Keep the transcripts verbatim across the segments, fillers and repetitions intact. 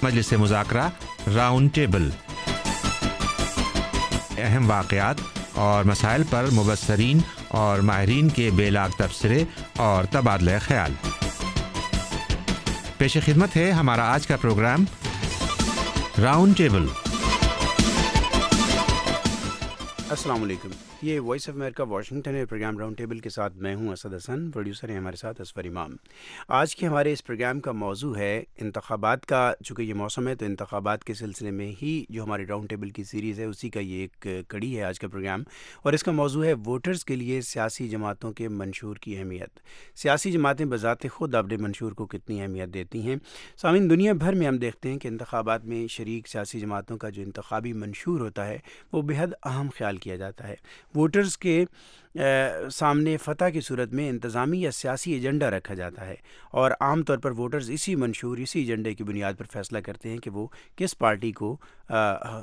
मजलिस मुज़ाकरा round table, अहम वाक़यात और मसाइल पर मुबस्सरीन और माहिरीन के बेलाग तबसरे और तबादला ख्याल। पेश खिदमत है हमारा आज का प्रोग्राम राउंड टेबल। अस्सलाम वालेकुम, ये वॉइस ऑफ अमेरिका वाशिंगटन है। प्रोग्राम राउंड टेबल के साथ मैं हूं असद हसन, प्रोड्यूसर हैं हमारे साथ असफर इमाम। आज के हमारे इस प्रोग्राम का मौजू है इंतखाबात का। चूँकि ये मौसम है तो इंतखाबात के सिलसिले में ही जो हमारी राउंड टेबल की सीरीज़ है उसी का ये एक कड़ी है आज का प्रोग्राम, और इसका मौजू है वोटर्स के लिए सियासी जमातों के मंशूर की अहमियत। सियासी जमातें बज़ाते ख़ुद अपने मंशूर को कितनी अहमियत देती हैं। सामीन, दुनिया भर में हम देखते हैं कि इंतखाबात में शरीक सियासी जमातों का जो इंतखाबी मंशूर होता है वो बेहद अहम ख्याल किया जाता है। वोटर्स के आ, सामने फ़तह की सूरत में इंतज़ामी या सियासी एजेंडा रखा जाता है, और आम तौर पर वोटर्स इसी मंशूर, इसी एजेंडे की बुनियाद पर फ़ैसला करते हैं कि वो किस पार्टी को आ,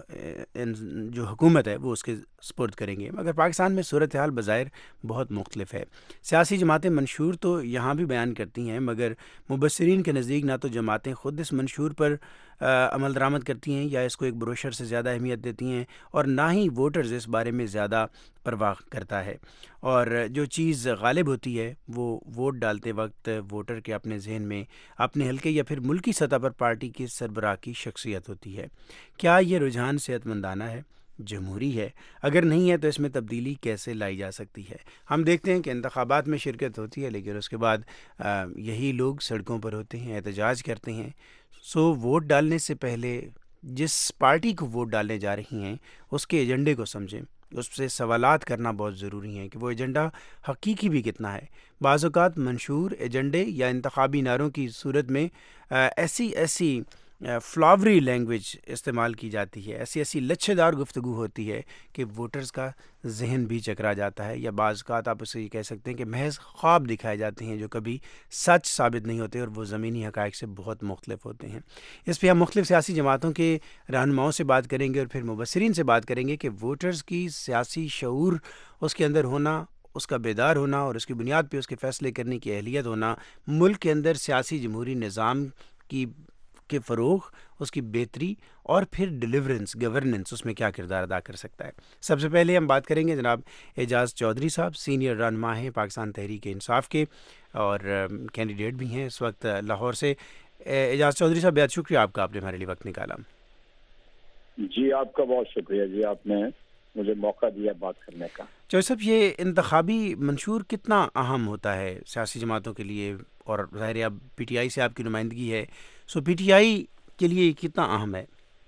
जो हुकूमत है वो उसके स्पुर्द करेंगे। मगर पाकिस्तान में सूरत हाल बज़ाहिर बहुत मुख्तलिफ है। सियासी जमातें मंशूर तो यहाँ भी बयान करती हैं, मगर मुबस्सिरीन के नज़दीक ना तो जमातें ख़ुद इस मंशूर पर आ, अमल दरामद करती हैं या इसको एक ब्रोशर से ज़्यादा अहमियत देती हैं, और ना ही वोटर्स इस बारे में ज़्यादा परवाह करता है। और जो चीज़ गालिब होती है वो वोट डालते वक्त वोटर के अपने जहन में अपने हल्के या फिर मुल्की सतह पर पार्टी की सरबराह की शख्सियत होती है। क्या ये रुझान सेहतमंदाना है, जमहूरी है? अगर नहीं है तो इसमें तब्दीली कैसे लाई जा सकती है? हम देखते हैं कि इंतखाबात में शिरकत होती है, लेकिन उसके बाद आ, यही लोग सड़कों पर होते हैं, एहतजाज करते हैं। सो वोट डालने से पहले जिस पार्टी को वोट डालने जा रही हैं उसके एजेंडे को समझें, उससे सवालात करना बहुत ज़रूरी है कि वो एजेंडा हकीकी भी कितना है। बाज़ औक़ात मंशूर एजेंडे या इंतखाबी नारों की सूरत में आ, ऐसी ऐसी फ्लावरी लैंग्वेज इस्तेमाल की जाती है, ऐसी ऐसी लच्छेदार गुफ्तगू होती है कि वोटर्स का जहन भी चकरा जाता है, या बाज़ औक़ात आप उसे ये कह सकते हैं कि महज ख्वाब दिखाए जाते हैं जो कभी सच साबित नहीं होते, और वो ज़मीनी हक़ाइक़ से बहुत मुख्तलिफ होते हैं। इस पर हम मुख्तलिफ़ सियासी जमातों के रहनुमाओं से बात करेंगे और फिर मुबस्सिरीन से बात करेंगे कि वोटर्स की सियासी शऊर उसके अंदर होना, उसका बेदार होना और उसकी बुनियाद पर उसके फ़ैसले करने की अहलियत होना मुल्क के अंदर सियासी जमहूरी निज़ाम की के फ़रोग़, उसकी बेहतरी और फिर डिलीवरेंस, गवर्नेंस, उसमें क्या किरदार अदा कर सकता है। सबसे पहले हम बात करेंगे जनाब एजाज़ चौधरी साहब, सीनियर रहनुमा हैं पाकिस्तान तहरीक इंसाफ के और कैंडिडेट भी हैं इस वक्त लाहौर से। एजाज़ चौधरी साहब, बेहद शुक्रिया आपका, आपने हमारे लिए वक्त निकाला। जी, आपका बहुत शुक्रिया जी, आपने मुझे मौका दिया बात करने का। चौधरी साहब, ये इंतखाबी मंशूर कितना अहम होता है सियासी जमातों के लिए, और ज़ाहिर है अब पी टी आई से आपकी नुमाइंदगी है, सो पी टी आई के लिए कितना अहम है?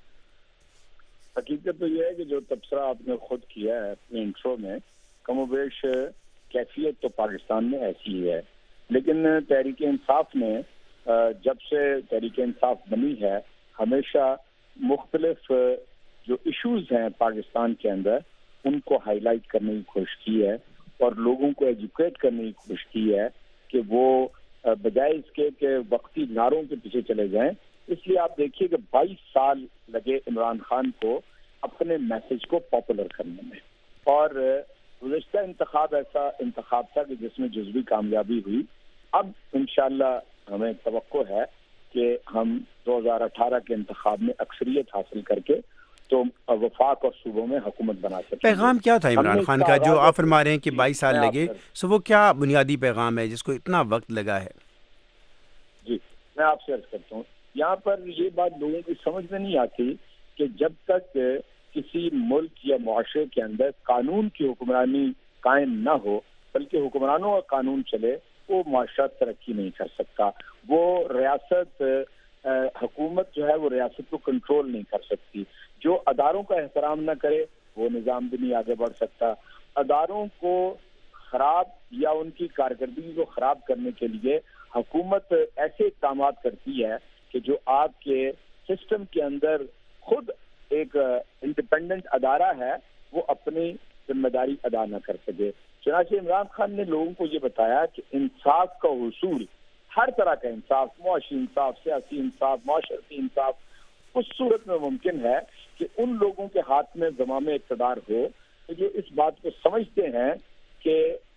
हकीकत तो यह है कि जो तबसरा आपने खुद किया है अपने इंट्रो में, कमोबेश कैफियत तो पाकिस्तान में ऐसी ही है, लेकिन तहरीक इंसाफ ने जब से तहरीक इंसाफ बनी है हमेशा मुख्तलिफ जो इश्यूज हैं पाकिस्तान के अंदर उनको हाईलाइट करने की कोशिश की है और लोगों को एजुकेट करने की कोशिश की है कि वो बजाय इसके कि वक्ती नारों के पीछे चले जाएं। इसलिए आप देखिए कि बाईस साल लगे इमरान खान को अपने मैसेज को पॉपुलर करने में, और गुज़श्ता इंतखाब ऐसा इंतखाब था कि जिसमें जुज़वी कामयाबी हुई। अब इंशाअल्लाह हमें तवक्को है कि हम दो हज़ार अठारह के इंतखाब में अक्सरियत हासिल करके तो वफाक और सूबों में हुकूमत बना सकते। पैगाम क्या था इमरान खान का जो आप फरमा रहे हैं कि बाईस साल लगे, सो वो क्या बुनियादी पैगाम है जिसको इतना वक्त लगा है? जी, मैं आपसे अर्ज करता हूँ, यहाँ पर ये बात लोगों की समझ में नहीं आती कि जब तक किसी मुल्क या मुआशरे के अंदर कानून की हुक्मरानी कायम न हो, बल्कि हुक्मरानों का कानून चले, वो मुआशरा तरक्की नहीं कर सकता। वो रियासत हुकूमत जो है वो रियासत को कंट्रोल नहीं कर सकती। जो अदारों का एहतराम न करे वो निज़ाम भी नहीं आगे बढ़ सकता। अदारों को खराब या उनकी कारकर्दगी को खराब करने के लिए हुकूमत ऐसे इक़दाम करती है कि जो आपके सिस्टम के अंदर खुद एक इंडिपेंडेंट अदारा है वो अपनी जिम्मेदारी अदा न कर सके। चुनांचे इमरान खान ने लोगों को ये बताया कि इंसाफ का हुसूल, हर तरह का इंसाफ, मुआशी इंसाफ, सियासी इंसाफ, माशरती इंसाफ, उस सूरत में मुमकिन है कि उन लोगों के हाथ में ज़माम इक़्तिदार हो जो इस बात को समझते हैं कि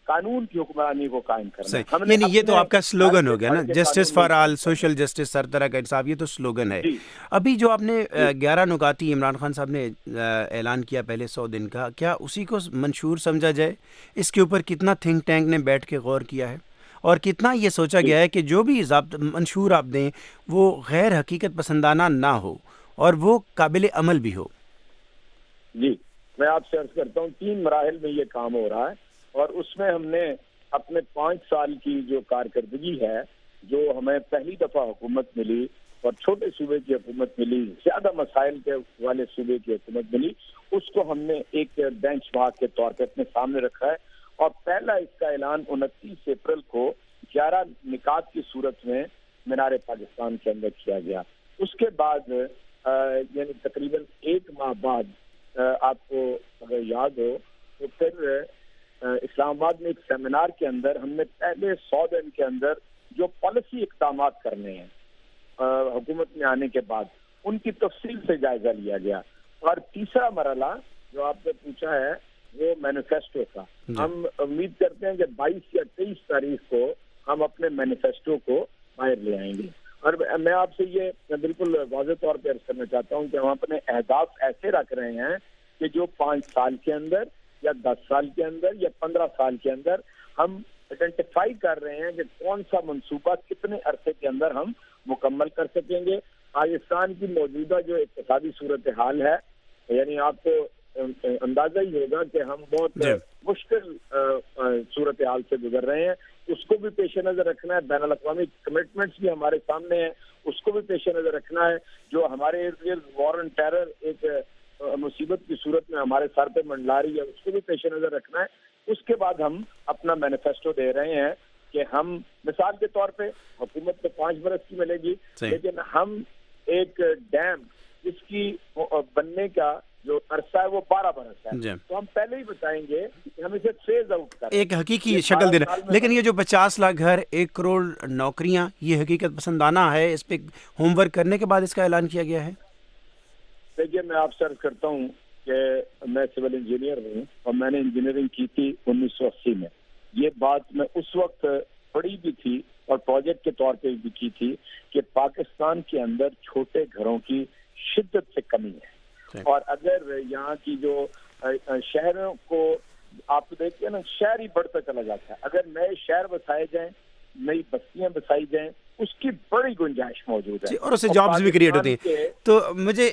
قانون کی حکمرانی کو قائم کرنا ہے. ہم نے یعنی یہ تو آپ کا سلوگن ہو گیا نا, justice for all, social justice, ہر طرح کا انصاف, یہ تو سلوگن ہے. ابھی جو آپ نے گیارہ نکاتی عمران خان صاحب نے اعلان کیا پہلے سو دن کا, کیا اسی کو منشور سمجھا جائے؟ اس کے اوپر کتنا تھنک ٹینک نے بیٹھ کے غور کیا ہے اور کتنا یہ سوچا گیا ہے کہ جو بھی ضابط منشور آپ دیں وہ غیر حقیقت پسندانہ نہ ہو اور وہ قابل عمل بھی ہو؟ جی میں آپ سے عرض کرتا ہوں تین مراحل میں یہ کام ہو رہا ہے, اور اس میں ہم نے اپنے پانچ سال کی جو کارکردگی ہے, جو ہمیں پہلی دفعہ حکومت ملی اور چھوٹے صوبے کی حکومت ملی, زیادہ مسائل کے والے صوبے کی حکومت ملی, اس کو ہم نے ایک بینچ مارک کے طور پہ اپنے سامنے رکھا ہے. اور پہلا اس کا اعلان انتیس اپریل کو گیارہ نکات کی صورت میں مینار پاکستان کے اندر کیا گیا. اس کے بعد یعنی تقریباً ایک ماہ بعد آپ کو اگر یاد ہو تو پھر اسلام آباد میں ایک سیمینار کے اندر ہم نے پہلے سو دن کے اندر جو پالیسی اقدامات کرنے ہیں حکومت میں آنے کے بعد, ان کی تفصیل سے جائزہ لیا گیا. اور تیسرا مرحلہ جو آپ نے پوچھا ہے وہ مینیفیسٹو کا. ہم امید کرتے ہیں کہ بائیس یا تیئیس تاریخ کو ہم اپنے مینیفیسٹو کو باہر لے آئیں گے. اور میں آپ سے یہ بالکل واضح طور پہ عرض کرنا چاہتا ہوں کہ ہم اپنے اہداف ایسے رکھ رہے ہیں کہ جو پانچ سال کے اندر یا دس سال کے اندر یا پندرہ سال کے اندر ہم آئیڈینٹیفائی کر رہے ہیں کہ کون سا منصوبہ کتنے عرصے کے اندر ہم مکمل کر سکیں گے. پاکستان کی موجودہ جو اقتصادی صورتحال ہے, یعنی آپ کو اندازہ ہی ہوگا کہ ہم بہت مشکل صورتحال سے گزر رہے ہیں, اس کو بھی پیش نظر رکھنا ہے. بین الاقوامی کمٹمنٹس بھی ہمارے سامنے ہیں, اس کو بھی پیش نظر رکھنا ہے. جو ہمارے ارد گرد وار اینڈ ٹیرر ایک مصیبت کی صورت میں ہمارے سر پہ منڈلا رہی ہے, اس کو بھی پیش نظر رکھنا ہے. اس کے بعد ہم اپنا مینیفیسٹو دے رہے ہیں کہ ہم مثال کے طور پہ حکومت تو پانچ برس کی ملے گی, لیکن ہم ایک ڈیم جس کی بننے کا جو عرصہ ہے وہ بارہ برس ہے, تو ہم پہلے ہی بتائیں گے کہ ہم اسے فیز آؤٹ کریں, ایک حقیقی شکل دینا. لیکن یہ جو پچاس لاکھ گھر, ایک کروڑ نوکریاں, یہ حقیقت پسندانہ ہے, اس پہ ہوم ورک کرنے کے بعد اس کا اعلان کیا گیا ہے. دیکھیے میں آپ سے عرض کرتا ہوں کہ میں سول انجینئر ہوں اور میں نے انجینئرنگ کی تھی انیس سو اسی میں. یہ بات میں اس وقت پڑھی بھی تھی اور پروجیکٹ کے طور پہ بھی کی تھی کہ پاکستان کے اندر چھوٹے گھروں کی شدت سے کمی ہے, اور اگر یہاں کی جو شہروں کو آپ دیکھتے ہیں نا, شہر ہی بڑھتا چلا جاتا ہے. اگر نئے شہر بسائے جائیں, نئی بستیاں بسائی جائیں, اس کی بڑی گنجائش موجود ہے اور اس سے جابز بھی کریٹ ہوتی ہیں. تو مجھے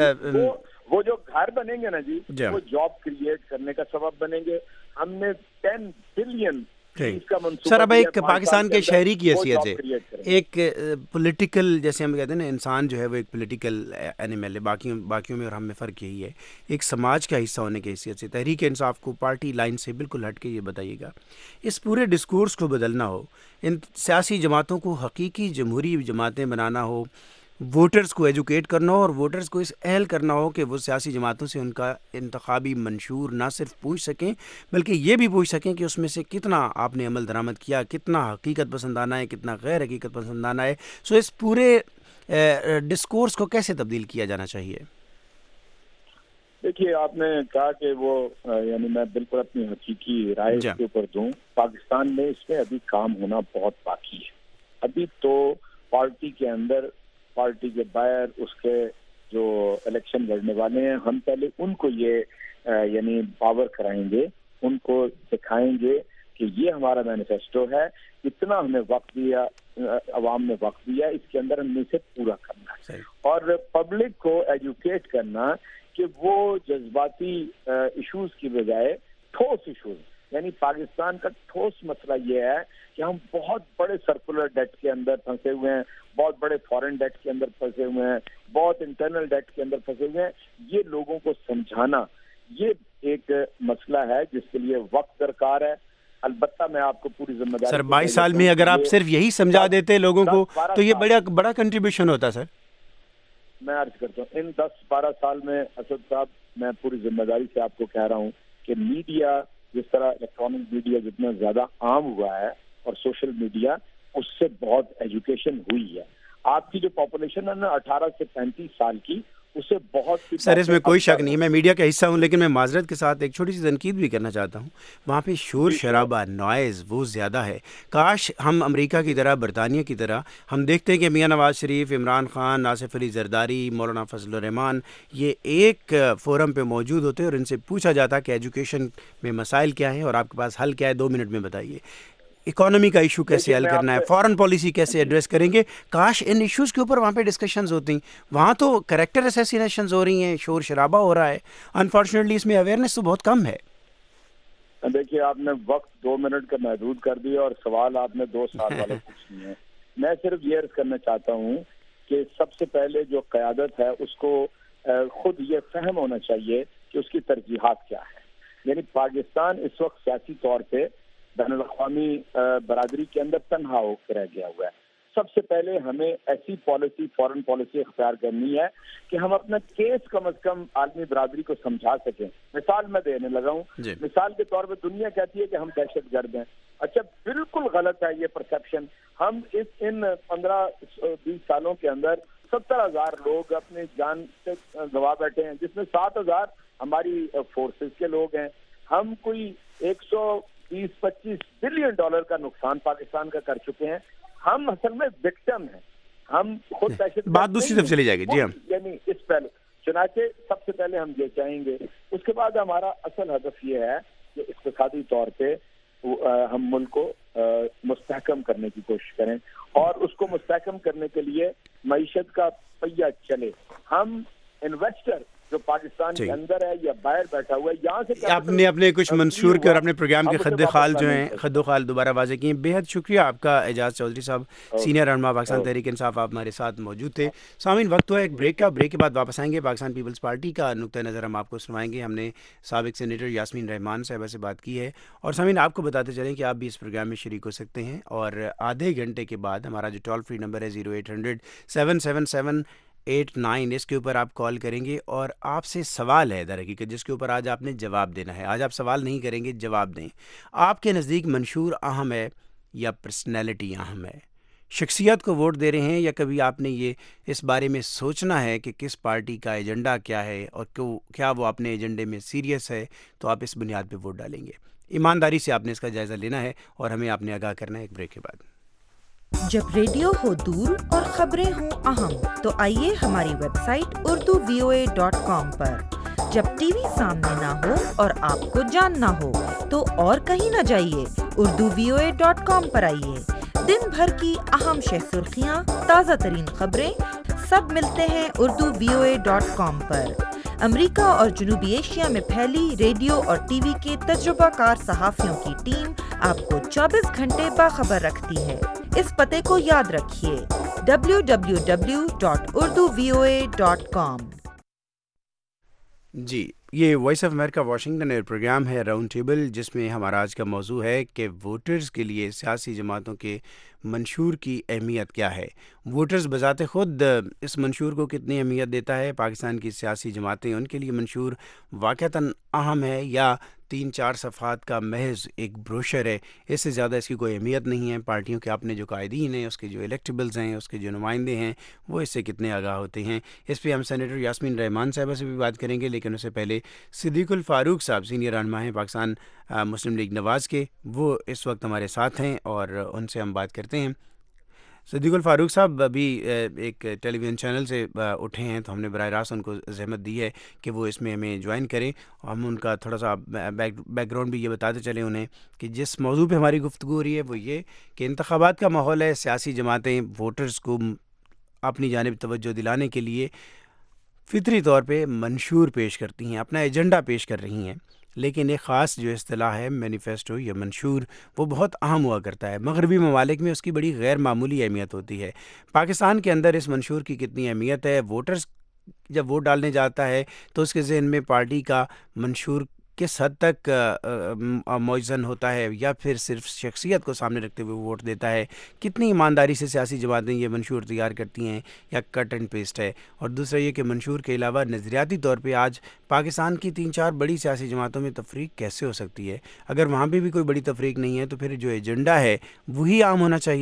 وہ جو گھر بنیں گے نا جی, وہ جاب کریٹ کرنے کا سبب بنیں گے. ہم نے ٹین بلین سر, اب ایک پاکستان کے شہری کی حیثیت سے ایک پولیٹیکل, جیسے ہم کہتے ہیں نا, انسان جو ہے وہ ایک پولیٹیکل اینیمل ہے, باقیوں باقیوں میں اور ہم میں فرق یہی ہے. ایک سماج کا حصہ ہونے کی حیثیت سے تحریک انصاف کو پارٹی لائن سے بالکل ہٹ کے یہ بتائیے گا, اس پورے ڈسکورس کو بدلنا ہو, ان سیاسی جماعتوں کو حقیقی جمہوری جماعتیں بنانا ہو, ووٹرز کو ایجوکیٹ کرنا ہو اور ووٹرز کو اس اہل کرنا ہو کہ وہ سیاسی جماعتوں سے ان کا انتخابی منشور نہ صرف پوچھ سکیں بلکہ یہ بھی پوچھ سکیں کہ اس میں سے کتنا آپ نے عمل درآمد کیا, کتنا حقیقت پسندانہ ہے, کتنا غیر حقیقت پسندانہ ہے. سو اس پورے ڈسکورس کو کیسے تبدیل کیا جانا چاہیے؟ دیکھیے آپ نے کہا کہ وہ یعنی میں بالکل اپنی حقیقی رائے اس کے اوپر دوں. پاکستان میں اس میں ابھی کام ہونا بہت باقی ہے. ابھی تو پارٹی کے اندر, پارٹی کے باہر اس کے جو الیکشن لڑنے والے ہیں, ہم پہلے ان کو یہ یعنی پاور کرائیں گے, ان کو سکھائیں گے کہ یہ ہمارا مینیفیسٹو ہے, اتنا ہمیں وقت دیا, عوام نے وقت دیا, اس کے اندر ہم نے اسے پورا کرنا ہے. اور پبلک کو ایجوکیٹ کرنا کہ وہ جذباتی ایشوز کی بجائے ٹھوس ایشوز, یعنی پاکستان کا ٹھوس مسئلہ یہ ہے کہ ہم بہت بڑے سرکولر ڈیٹ کے اندر پھنسے ہوئے ہیں, بہت بڑے فارن ڈیٹ کے اندر پھنسے ہوئے ہیں, بہت انٹرنل ڈیٹ کے اندر پھنسے ہوئے ہیں. یہ لوگوں کو سمجھانا یہ ایک مسئلہ ہے جس کے لیے وقت درکار ہے. البتہ میں آپ کو پوری ذمہ داری, سر بائیس سال میں اگر آپ صرف یہی سمجھا دیتے لوگوں کو تو یہ بڑا بڑا کنٹریبیوشن ہوتا. سر میں عرض کرتا ہوں ان دس بارہ سال میں اسد صاحب, میں پوری ذمہ داری سے آپ کو کہہ رہا ہوں کہ میڈیا جس طرح الیکٹرانک میڈیا جتنا زیادہ عام ہوا ہے اور سوشل میڈیا, اس سے بہت ایجوکیشن ہوئی ہے. آپ کی جو پاپولیشن ہے نا اٹھارہ سے پینتیس سال کی, اسے بہت سی سر اس میں باتیں کوئی اب شک تک- نہیں، میں میڈیا کا حصہ ہوں، لیکن میں معذرت کے ساتھ ایک چھوٹی سی تنقید بھی کرنا چاہتا ہوں. وہاں پہ شور جی، شرابہ، نوائز وہ زیادہ ہے. کاش ہم امریکہ کی طرح، برطانیہ کی طرح، ہم دیکھتے ہیں کہ میاں نواز شریف، عمران خان، آصف علی زرداری، مولانا فضل الرحمان یہ ایک فورم پہ موجود ہوتے اور ان سے پوچھا جاتا کہ ایجوکیشن میں مسائل کیا ہیں اور آپ کے پاس حل کیا ہے، دو منٹ میں بتائیے. اکانومی کا ایشو کیسے دیکھیے حل میں کرنا آپ ہے، سے فارن پالیسی کیسے ایڈریس کریں گے. کاش ان ایشوز کے اوپر وہاں پہ ڈسکشنز ہوتی. وہاں تو کریکٹر اسیسینیشنز ہو رہی ہیں، شور شرابہ ہو رہا ہے. انفارچونیٹلی اس میں اویئرنیس تو بہت کم ہے. دیکھیے آپ نے وقت دو منٹ کا محدود کر دیا اور سوال آپ نے دو سال والے پوچھ لیے ہیں. میں صرف یہ عرض کرنا چاہتا ہوں کہ سب سے پہلے جو قیادت ہے اس کو خود یہ فہم ہونا چاہیے کہ اس کی ترجیحات کیا ہے. یعنی پاکستان اس وقت سیاسی طور پہ بین الاقوامی برادری کے اندر تنہا ہو کے رہ گیا ہوا ہے. سب سے پہلے ہمیں ایسی پالیسی، فورن پالیسی اختیار کرنی ہے کہ ہم اپنا کیس کم از کم عالمی برادری کو سمجھا سکیں. مثال میں دینے لگا ہوں. جی. مثال کے طور پہ دنیا کہتی ہے کہ ہم دہشت گرد ہیں. اچھا بالکل غلط ہے یہ پرسیپشن. ہم اس ان پندرہ بیس سالوں کے اندر ستر ہزار لوگ اپنی جان سے گوا بیٹھے ہیں، جس میں سات ہزار ہماری فورسز کے لوگ ہیں. ہم کوئی ایک سو بیس پچیس بلین ڈالر کا نقصان پاکستان کا کر چکے ہیں. ہم اصل میں وکٹم ہیں. ہم خود دہشت بات دوسری طرف چلی جائے گی. جی ہم یعنی اس پہلے چنانچہ سب سے پہلے ہم یہ چاہیں گے. اس کے بعد ہمارا اصل ہدف یہ ہے کہ اقتصادی طور پہ ہم ملک کو مستحکم کرنے کی کوشش کریں اور اس کو مستحکم کرنے کے لیے معیشت کا پہیہ چلے. ہم انویسٹر جو پاکستان کے اندر ہے یا باہر بیٹھا ہوا ہے، یہاں سے آپ نے اپنے کچھ منشور کے اور اپنے پروگرام کے خد خال جو ہیں خد و خال دوبارہ واضح کیے. بے حد شکریہ آپ کا اعجاز چودھری صاحب، سینئر رہنما پاکستان تحریک انصاف. آپ ہمارے ساتھ موجود تھے. سامعین وقت ہوا ایک بریک کا. بریک کے بعد واپس آئیں گے. پاکستان پیپلز پارٹی کا نقطہ نظر ہم آپ کو سنوائیں گے. ہم نے سابق سینیٹر یاسمین رحمان صاحبہ سے بات کی ہے. اور سامعین آپ کو بتاتے چلیں کہ آپ بھی اس پروگرام میں شریک ہو سکتے ہیں. اور آدھے گھنٹے کے بعد ہمارا جو ٹول فری نمبر ہے zero eight hundred seven seven seven eight nine, اس کے اوپر آپ کال کریں گے اور آپ سے سوال ہے در حقیقت جس کے اوپر آج آپ نے جواب دینا ہے. آج آپ سوال نہیں کریں گے، جواب دیں. آپ کے نزدیک منشور اہم ہے یا پرسنالٹی اہم ہے؟ شخصیت کو ووٹ دے رہے ہیں یا کبھی آپ نے یہ اس بارے میں سوچنا ہے کہ کس پارٹی کا ایجنڈا کیا ہے اور کیا وہ اپنے ایجنڈے میں سیریس ہے، تو آپ اس بنیاد پہ ووٹ ڈالیں گے. ایمانداری سے آپ نے اس کا جائزہ لینا ہے اور ہمیں آپ نے آگاہ کرنا ہے. ایک بریک کے بعد. جب ریڈیو ہو دور اور خبریں ہوں اہم تو آئیے ہماری website Urdu V O A dot com پر. جب ٹی وی سامنے نہ ہو اور آپ کو جاننا ہو تو اور کہیں نہ جائیے، Urdu V O A dot com پر آئیے. دن بھر کی اہم شہ سرخیاں، تازہ ترین خبریں سب ملتے ہیں Urdu V O A dot com پر. امریکہ اور جنوبی ایشیا میں پھیلی ریڈیو اور ٹی وی کے تجربہ کار صحافیوں کی ٹیم آپ کو چوبیس گھنٹے باخبر رکھتی ہے. اس پتے کو یاد رکھیے، W W W dot Urdu V O A dot com. جی، یہ voice of America Washington air programme ہے راؤنڈ ٹیبل، جس میں ہمارا آج کا موضوع ہے کہ ووٹرز کے لیے سیاسی جماعتوں کے منشور کی اہمیت کیا ہے. ووٹرز بذات خود اس منشور کو کتنی اہمیت دیتا ہے؟ پاکستان کی سیاسی جماعتیں، ان کے لیے منشور واقعتاً اہم ہے یا تین چار صفحات کا محض ایک بروشر ہے؟ اس سے زیادہ اس کی کوئی اہمیت نہیں ہے. پارٹیوں کے اپنے جو قائدین ہیں، اس کے جو الیکٹیبلز ہیں، اس کے جو نمائندے ہیں، وہ اس سے کتنے آگاہ ہوتے ہیں. اس پہ ہم سینیٹر یاسمین رحمان صاحبہ سے بھی بات کریں گے، لیکن اس سے پہلے صدیق الفاروق صاحب سینئر رہنما ہیں پاکستان مسلم لیگ نواز کے، وہ اس وقت ہمارے ساتھ ہیں اور ان سے ہم بات کرتے ہیں. صدیق الفاروق صاحب ابھی ایک ٹیلی ویژن چینل سے اٹھے ہیں، تو ہم نے براہ راست ان کو زحمت دی ہے کہ وہ اس میں ہمیں جوائن کریں. ہم ان کا تھوڑا سا بیک بیک گراؤنڈ بھی یہ بتاتے چلیں انہیں کہ جس موضوع پہ ہماری گفتگو ہو رہی ہے وہ یہ کہ انتخابات کا ماحول ہے. سیاسی جماعتیں ووٹرز کو اپنی جانب توجہ دلانے کے لیے فطری طور پہ منشور پیش کرتی ہیں، اپنا ایجنڈا پیش کر رہی ہیں. لیکن ایک خاص جو اصطلاح ہے مینیفیسٹو یا منشور، وہ بہت اہم ہوا کرتا ہے. مغربی ممالک میں اس کی بڑی غیر معمولی اہمیت ہوتی ہے. پاکستان کے اندر اس منشور کی کتنی اہمیت ہے؟ ووٹرز جب ووٹ ڈالنے جاتا ہے تو اس کے ذہن میں پارٹی کا منشور کس حد تک موزن ہوتا ہے یا پھر صرف شخصیت کو سامنے رکھتے ہوئے ووٹ دیتا ہے؟ کتنی ایمانداری سے سیاسی جماعتیں یہ منشور تیار کرتی ہیں یا کٹ اینڈ پیسٹ ہے؟ اور دوسرا یہ کہ منشور کے علاوہ نظریاتی طور پہ آج پاکستان کی تین چار بڑی سیاسی جماعتوں میں تفریق کیسے ہو سکتی ہے؟ اگر وہاں پہ بھی کوئی بڑی تفریق نہیں ہے تو پھر جو ایجنڈا ہے وہی عام ہونا چاہیے.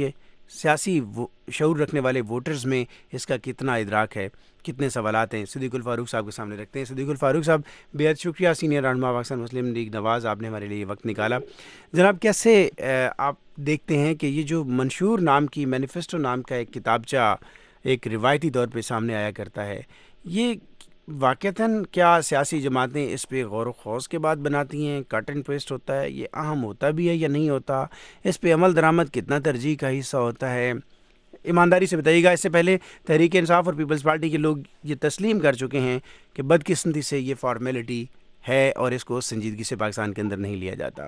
سیاسی شعور رکھنے والے ووٹرز میں اس کا کتنا ادراک ہے، کتنے سوالات ہیں، صدیق الفاروق صاحب کے سامنے رکھتے ہیں۔ صدیق الفاروق صاحب، بے حد شکریہ، سینئر رہنما پاکستان مسلم لیگ نواز، آپ نے ہمارے لیے وقت نکالا۔ جناب، کیسے آپ دیکھتے ہیں کہ یہ جو منشور نام کی مینیفیسٹو نام کا ایک کتابچہ ایک روایتی طور پہ سامنے آیا کرتا ہے، یہ واقعتاً کیا سیاسی جماعتیں اس پہ غور و خوض کے بعد بناتی ہیں، کٹ اینڈ پیسٹ ہوتا ہے، یہ اہم ہوتا بھی ہے یا نہیں ہوتا، اس پہ عمل درآمد کتنا ترجیح کا حصہ ہوتا ہے؟ ایمانداری سے بتائیے گا۔ اس سے پہلے تحریک انصاف اور پیپلز پارٹی کے لوگ یہ تسلیم کر چکے ہیں کہ بدقسمتی سے یہ فارمیلٹی ہے اور اس کو سنجیدگی سے پاکستان کے اندر نہیں لیا جاتا۔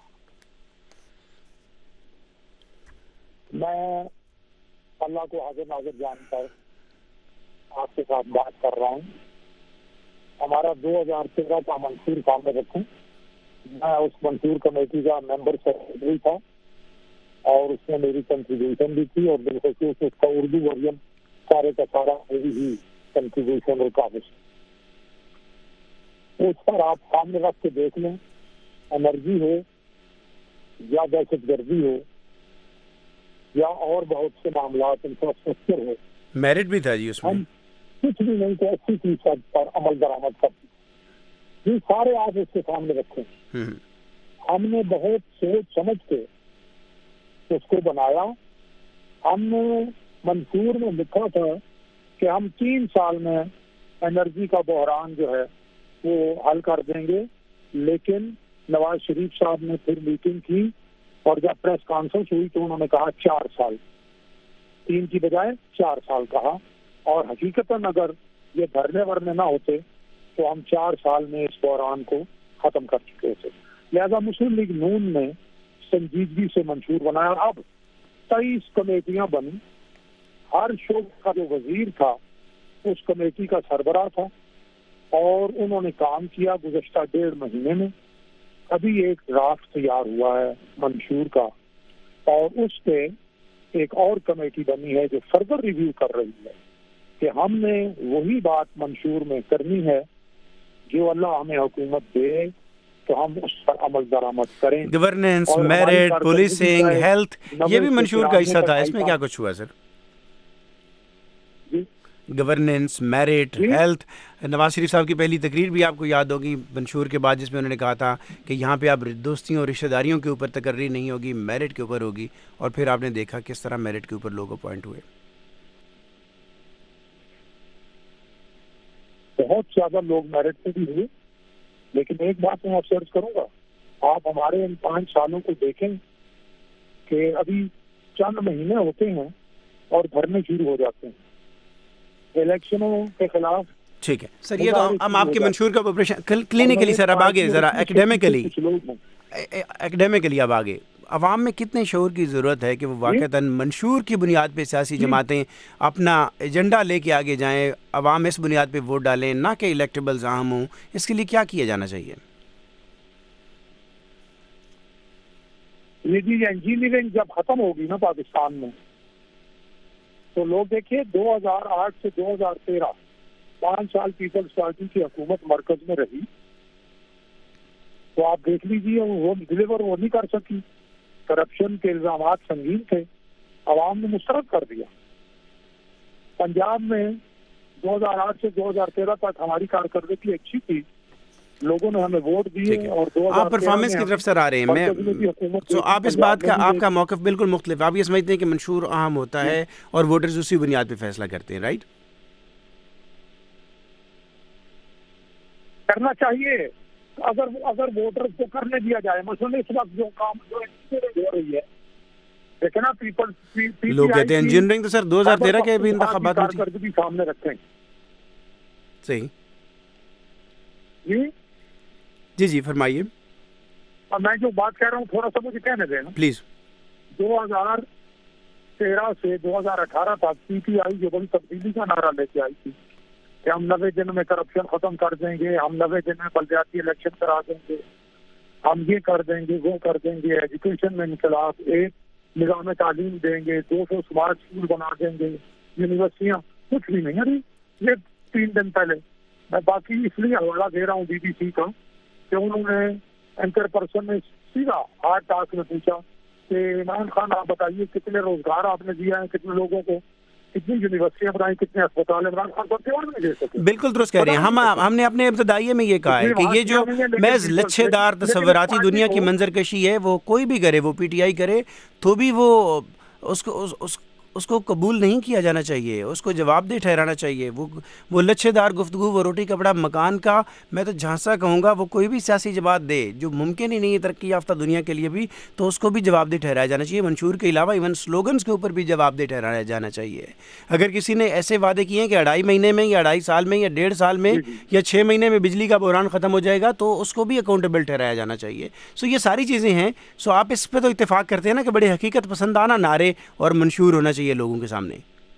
میں اللہ کو حاضر ناظر جان کر آپ کے ساتھ بات کر رہا ہوں۔ ہمارا دو ہزار تیرہ کا منشور سامنے رکھوں، میں اس منشور کمیٹی کا ممبر سیکرٹری تھا اور اس میں میری کنٹریبیوشن بھی تھی، اور بالخصوص اس کا اردو ورژن سارے کا سارا میری ہی کنٹریبیوشن اور کاغذ۔ اس پر آپ سامنے رکھ کے دیکھ لیں، انرجی ہو یا دہشت گردی ہو یا اور بہت سے معاملات، انفراسٹرکچر ہو، میرٹ بھی تھا جی اس میں، کچھ بھی نہیں تو اسی فیصد پر عمل درآمد کرتی، یہ سارے آپ اس کے سامنے رکھیں۔ ہم نے بہت سوچ سمجھ کے اس کو بنایا۔ ہم نے منشور میں لکھا تھا کہ ہم تین سال میں انرجی کا بحران جو ہے وہ حل کر دیں گے، لیکن نواز شریف صاحب نے پھر میٹنگ کی اور جب پریس کانفرنس ہوئی تو انہوں نے کہا چار سال، تین کی بجائے چار سال کہا، اور حقیقتاً اگر یہ دھرنے ورنے نہ ہوتے تو ہم چار سال میں اس بحران کو ختم کر چکے تھے۔ لہذا مسلم لیگ نون نے سنجیدگی سے منشور بنایا۔ اب تیئیس کمیٹیاں بنی، ہر شعبے کا جو وزیر تھا اس کمیٹی کا سربراہ تھا، اور انہوں نے کام کیا گزشتہ ڈیڑھ مہینے میں۔ ابھی ایک ڈرافٹ تیار ہوا ہے منشور کا، اور اس پہ ایک اور کمیٹی بنی ہے جو فردر ریویو کر رہی ہے کہ ہم نے وہی بات منشور میں کرنی ہے، جو اللہ ہمیں حکومت دے تو ہم اس پر عمل درآمد کریں۔ گورننس، میرٹ، پولیسنگ، ہیلتھ، یہ بھی منشور کا حصہ تھا، اس میں کیا کچھ ہوا sir? Governance, merit, health, Nawaz Sharif صاحب کی پہلی تقریر بھی آپ کو یاد ہوگی منشور کے بعد، جس میں انہوں نے کہا تھا کہ یہاں پہ آپ دوستیوں اور رشتہ داریوں کے اوپر تقرری نہیں ہوگی، میرٹ کے اوپر ہوگی، اور پھر آپ نے دیکھا کس طرح میرٹ کے اوپر لوگ اپوائنٹ ہوئے۔ بہت زیادہ لوگ میرٹ پہ بھی ہوئے، لیکن ایک بات میں افسوس کروں گا، آپ ہمارے ان پانچ سالوں کو دیکھیں کہ ابھی چند مہینے ہوتے ہیں اور دھرنے شروع ہو جاتے ہیں الیکشنوں کے خلاف۔ ٹھیک ہے سر، یہ تو ہم آپ کے منشور کا آپریشن کلینکلی سر اب آگے ذرا ایکڈیمکلی ایکڈیمکلی اب آگے عوام میں کتنے شعور کی ضرورت ہے کہ وہ واقعتاً منشور کی بنیاد پہ سیاسی جماعتیں اپنا ایجنڈا لے کے آگے جائیں، عوام اس بنیاد پہ ووٹ ڈالیں، نہ کہ الیکٹیبلز اہم ہوں؟ اس کے لیے کیا کیا جانا چاہیے؟ یہ جی انجینئرنگ جب ختم ہوگی نا پاکستان میں، تو لوگ دیکھیے دو ہزار آٹھ سے دو ہزار تیرہ پانچ سال پیپلز پارٹی کی حکومت مرکز میں رہی، تو آپ دیکھ لیجیے وہ ڈلیور وہ نہیں کر سکی، کرپشن کے الزامات سنگین تھے، عوام نے مسترد کر دیا۔ پنجاب میں دو ہزار آٹھ سے دو ہزار تیرہ تک ہماری کارکردگی اچھی تھی، لوگوں نے ہمیں ووٹ دیے، اور آپ پرفارمنس کی طرف سر آ رہے ہیں، میں تو آپ اس بات کا آپ کا موقف بالکل مختلف، آپ یہ سمجھتے ہیں کہ منشور اہم ہوتا ہے اور ووٹرز اسی بنیاد پہ فیصلہ کرتے ہیں، رائٹ؟ کرنا چاہیے اگر اگر ووٹرز کو کرنے دیا جائے۔ مثلا اس وقت جو کام جو انجینئرنگ ہو رہی ہے، لیکن نا پیپل لوگ کہتے ہیں انجینئرنگ تو سر دو ہزار تیرہ کے بھی انتخابات میں کارکردگی سامنے رکھیں۔ صحیح جی جی جی فرمائیے۔ اور میں جو بات کہہ رہا ہوں تھوڑا سا مجھے کہنے دیں نا پلیز۔ دو ہزار تیرہ سے دو ہزار اٹھارہ تک پی ٹی آئی جو بڑی تبدیلی کا نعرہ لے کے آئی تھی کہ ہم نوے دن میں کرپشن ختم کر دیں گے، ہم نوے دن میں بلدیاتی الیکشن کرا دیں گے، ہم یہ کر دیں گے، وہ کر دیں گے، ایجوکیشن میں انقلاب، ایک نظام تعلیم دیں گے، دو سو اسمارٹ اسکول بنا دیں گے، یونیورسٹیاں، کچھ بھی نہیں۔ ابھی یہ تین دن پہلے میں باقی اس لیے حوالہ دے رہا ہوں بی بی سی کا کہ انہوں نے اینکر پرسن نے سیدھا ہارڈ ٹاک میں پوچھا کہ عمران خان آپ بتائیے کتنے روزگار آپ نے دیا ہے کتنے لوگوں کو, کتنی یونیورسٹیاں بنائی, کتنے اسپتال عمران خان صاحب کیوں نہیں دے سکے. بالکل درست کہہ رہے ہیں. ہم ہم نے اپنے ابتدائیے میں یہ کہا ہے کہ یہ جو محض لچھے دار تصوراتی دنیا کی منظر کشی ہے وہ کوئی بھی کرے, وہ پی ٹی آئی کرے تو بھی وہ اس کو اس اس کو قبول نہیں کیا جانا چاہیے, اس کو جواب دہ ٹھہرانا چاہیے. وہ وہ لچھے دار گفتگو, وہ روٹی کپڑا مکان کا میں تو جھانسا کہوں گا, وہ کوئی بھی سیاسی جواب دے جو ممکن ہی نہیں ہے ترقی یافتہ دنیا کے لیے بھی, تو اس کو بھی جواب دہ ٹھہرایا جانا چاہیے. منشور کے علاوہ ایون سلوگنز کے اوپر بھی جواب دہ ٹھہرایا جانا چاہیے. اگر کسی نے ایسے وعدے کیے ہیں کہ اڑائی مہینے میں یا اڑائی سال میں یا ڈیڑھ سال میں یا چھ مہینے میں بجلی کا بحران ختم ہو جائے گا تو اس کو بھی اکاؤنٹیبل ٹھہرایا جانا چاہیے. سو یہ ساری چیزیں ہیں. سو آپ اس پہ تو اتفاق کرتے ہیں نا کہ بڑے حقیقت پسندانہ نعرے اور منشور ہونا چاہیے لوگوں کے سامنے.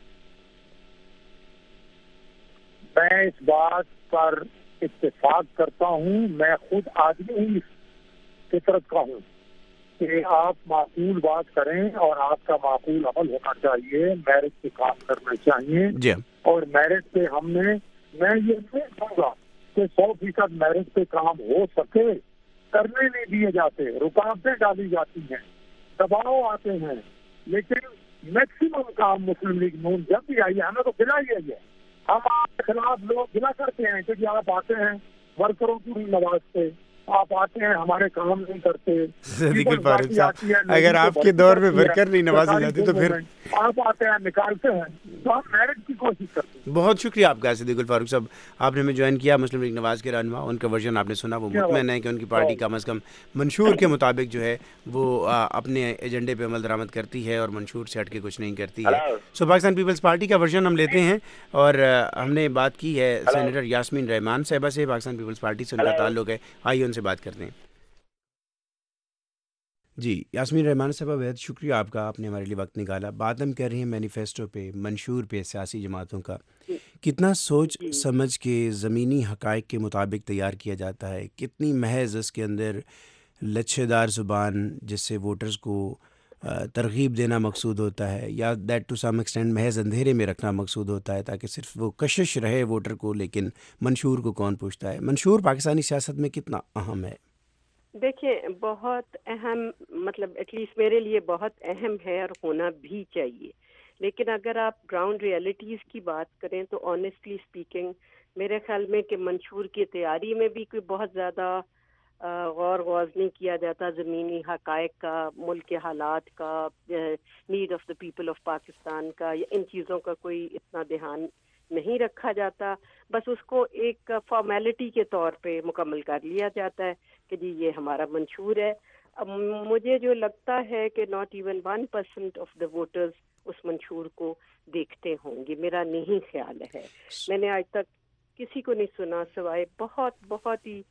میں اس بات پر اتفاق کرتا ہوں. میں خود آدمی ہی فطرت کا ہوں کہ آپ معقول بات کریں اور آپ کا معقول عمل ہونا چاہیے, میرٹ پہ کام کرنا چاہیے. جی. اور میرٹ پہ ہم نے میں یہ نہیں کہوں گا کہ سو فیصد میرٹ پہ کام ہو سکے, کرنے نہیں دیے جاتے, رکاوٹیں ڈالی جاتی ہیں, دباؤ آتے ہیں, لیکن میکسیمم کام مسلم لیگ نون جب بھی آئی ہے ہمیں تو گلا ہی ہے. ہم آپ کے خلاف لوگ گلا کرتے ہیں کہ آپ آتے ہیں ورکروں کو نہیں نوازتے, آپ آتے ہیں ہمارے کام نہیں کرتے. صدیق الفاروق صاحب, اگر آپ کے دور میں ورکر نہیں نوازے جاتے تو پھر آپ آتے ہیں نکالتے ہیں, تو ہم میرٹ کی کوشش کرتے ہیں. بہت شکریہ آپ کا صدیق الفاروق صاحب, آپ نے ہمیں جوائن کیا. مسلم لیگ نواز کے رہنما, ان کا ورژن آپ نے سنا. وہ مطمئن ہے کہ ان کی پارٹی کم از کم منشور کے مطابق جو ہے وہ اپنے ایجنڈے پہ عمل درآمد کرتی ہے اور منشور سے ہٹ کے کچھ نہیں کرتی ہے. سو پاکستان پیپلز پارٹی کا ورژن ہم لیتے ہیں, اور ہم نے بات کی ہے سینیٹر یاسمین رحمان صاحبہ سے, پاکستان پیپلز پارٹی سے ان کا تعلق ہے. آئیے ان سے بات کرتے ہیں. جی یاسمین رحمان صاحبہ, بہت شکریہ آپ کا, آپ نے ہمارے لیے وقت نکالا. بات ہم کر رہے ہیں مینیفیسٹو پہ, منشور پہ, سیاسی جماعتوں کا. کتنا سوچ سمجھ کے زمینی حقائق کے مطابق تیار کیا جاتا ہے, کتنی محض اس کے اندر لچھے دار زبان جس سے ووٹرز کو ترغیب دینا مقصود ہوتا ہے, یا دیٹ ٹو سم ایکسٹینڈ محض اندھیرے میں رکھنا مقصود ہوتا ہے تاکہ صرف وہ کشش رہے ووٹر کو, لیکن منشور کو کون پوچھتا ہے. منشور پاکستانی سیاست میں کتنا اہم ہے؟ دیکھیں بہت اہم, مطلب ایٹ لیسٹ میرے لیے بہت اہم ہے اور ہونا بھی چاہیے. لیکن اگر آپ گراؤنڈ ریئلٹیز کی بات کریں تو آنیسٹلی اسپیکنگ میرے خیال میں کہ منشور کی تیاری میں بھی کوئی بہت زیادہ غور غوض نہیں کیا جاتا زمینی حقائق کا, ملک کے حالات کا, need of the people of Pakistan کا, یا ان چیزوں کا کوئی اتنا دھیان نہیں رکھا جاتا. بس اس کو ایک فارمیلٹی کے طور پہ مکمل کر لیا جاتا ہے کہ جی یہ ہمارا منشور ہے. اب مجھے جو لگتا ہے کہ not even one percent of the voters اس منشور کو دیکھتے ہوں گے, میرا نہیں خیال ہے. میں نے آج تک کسی کو نہیں سنا سوائے بہت بہت ہی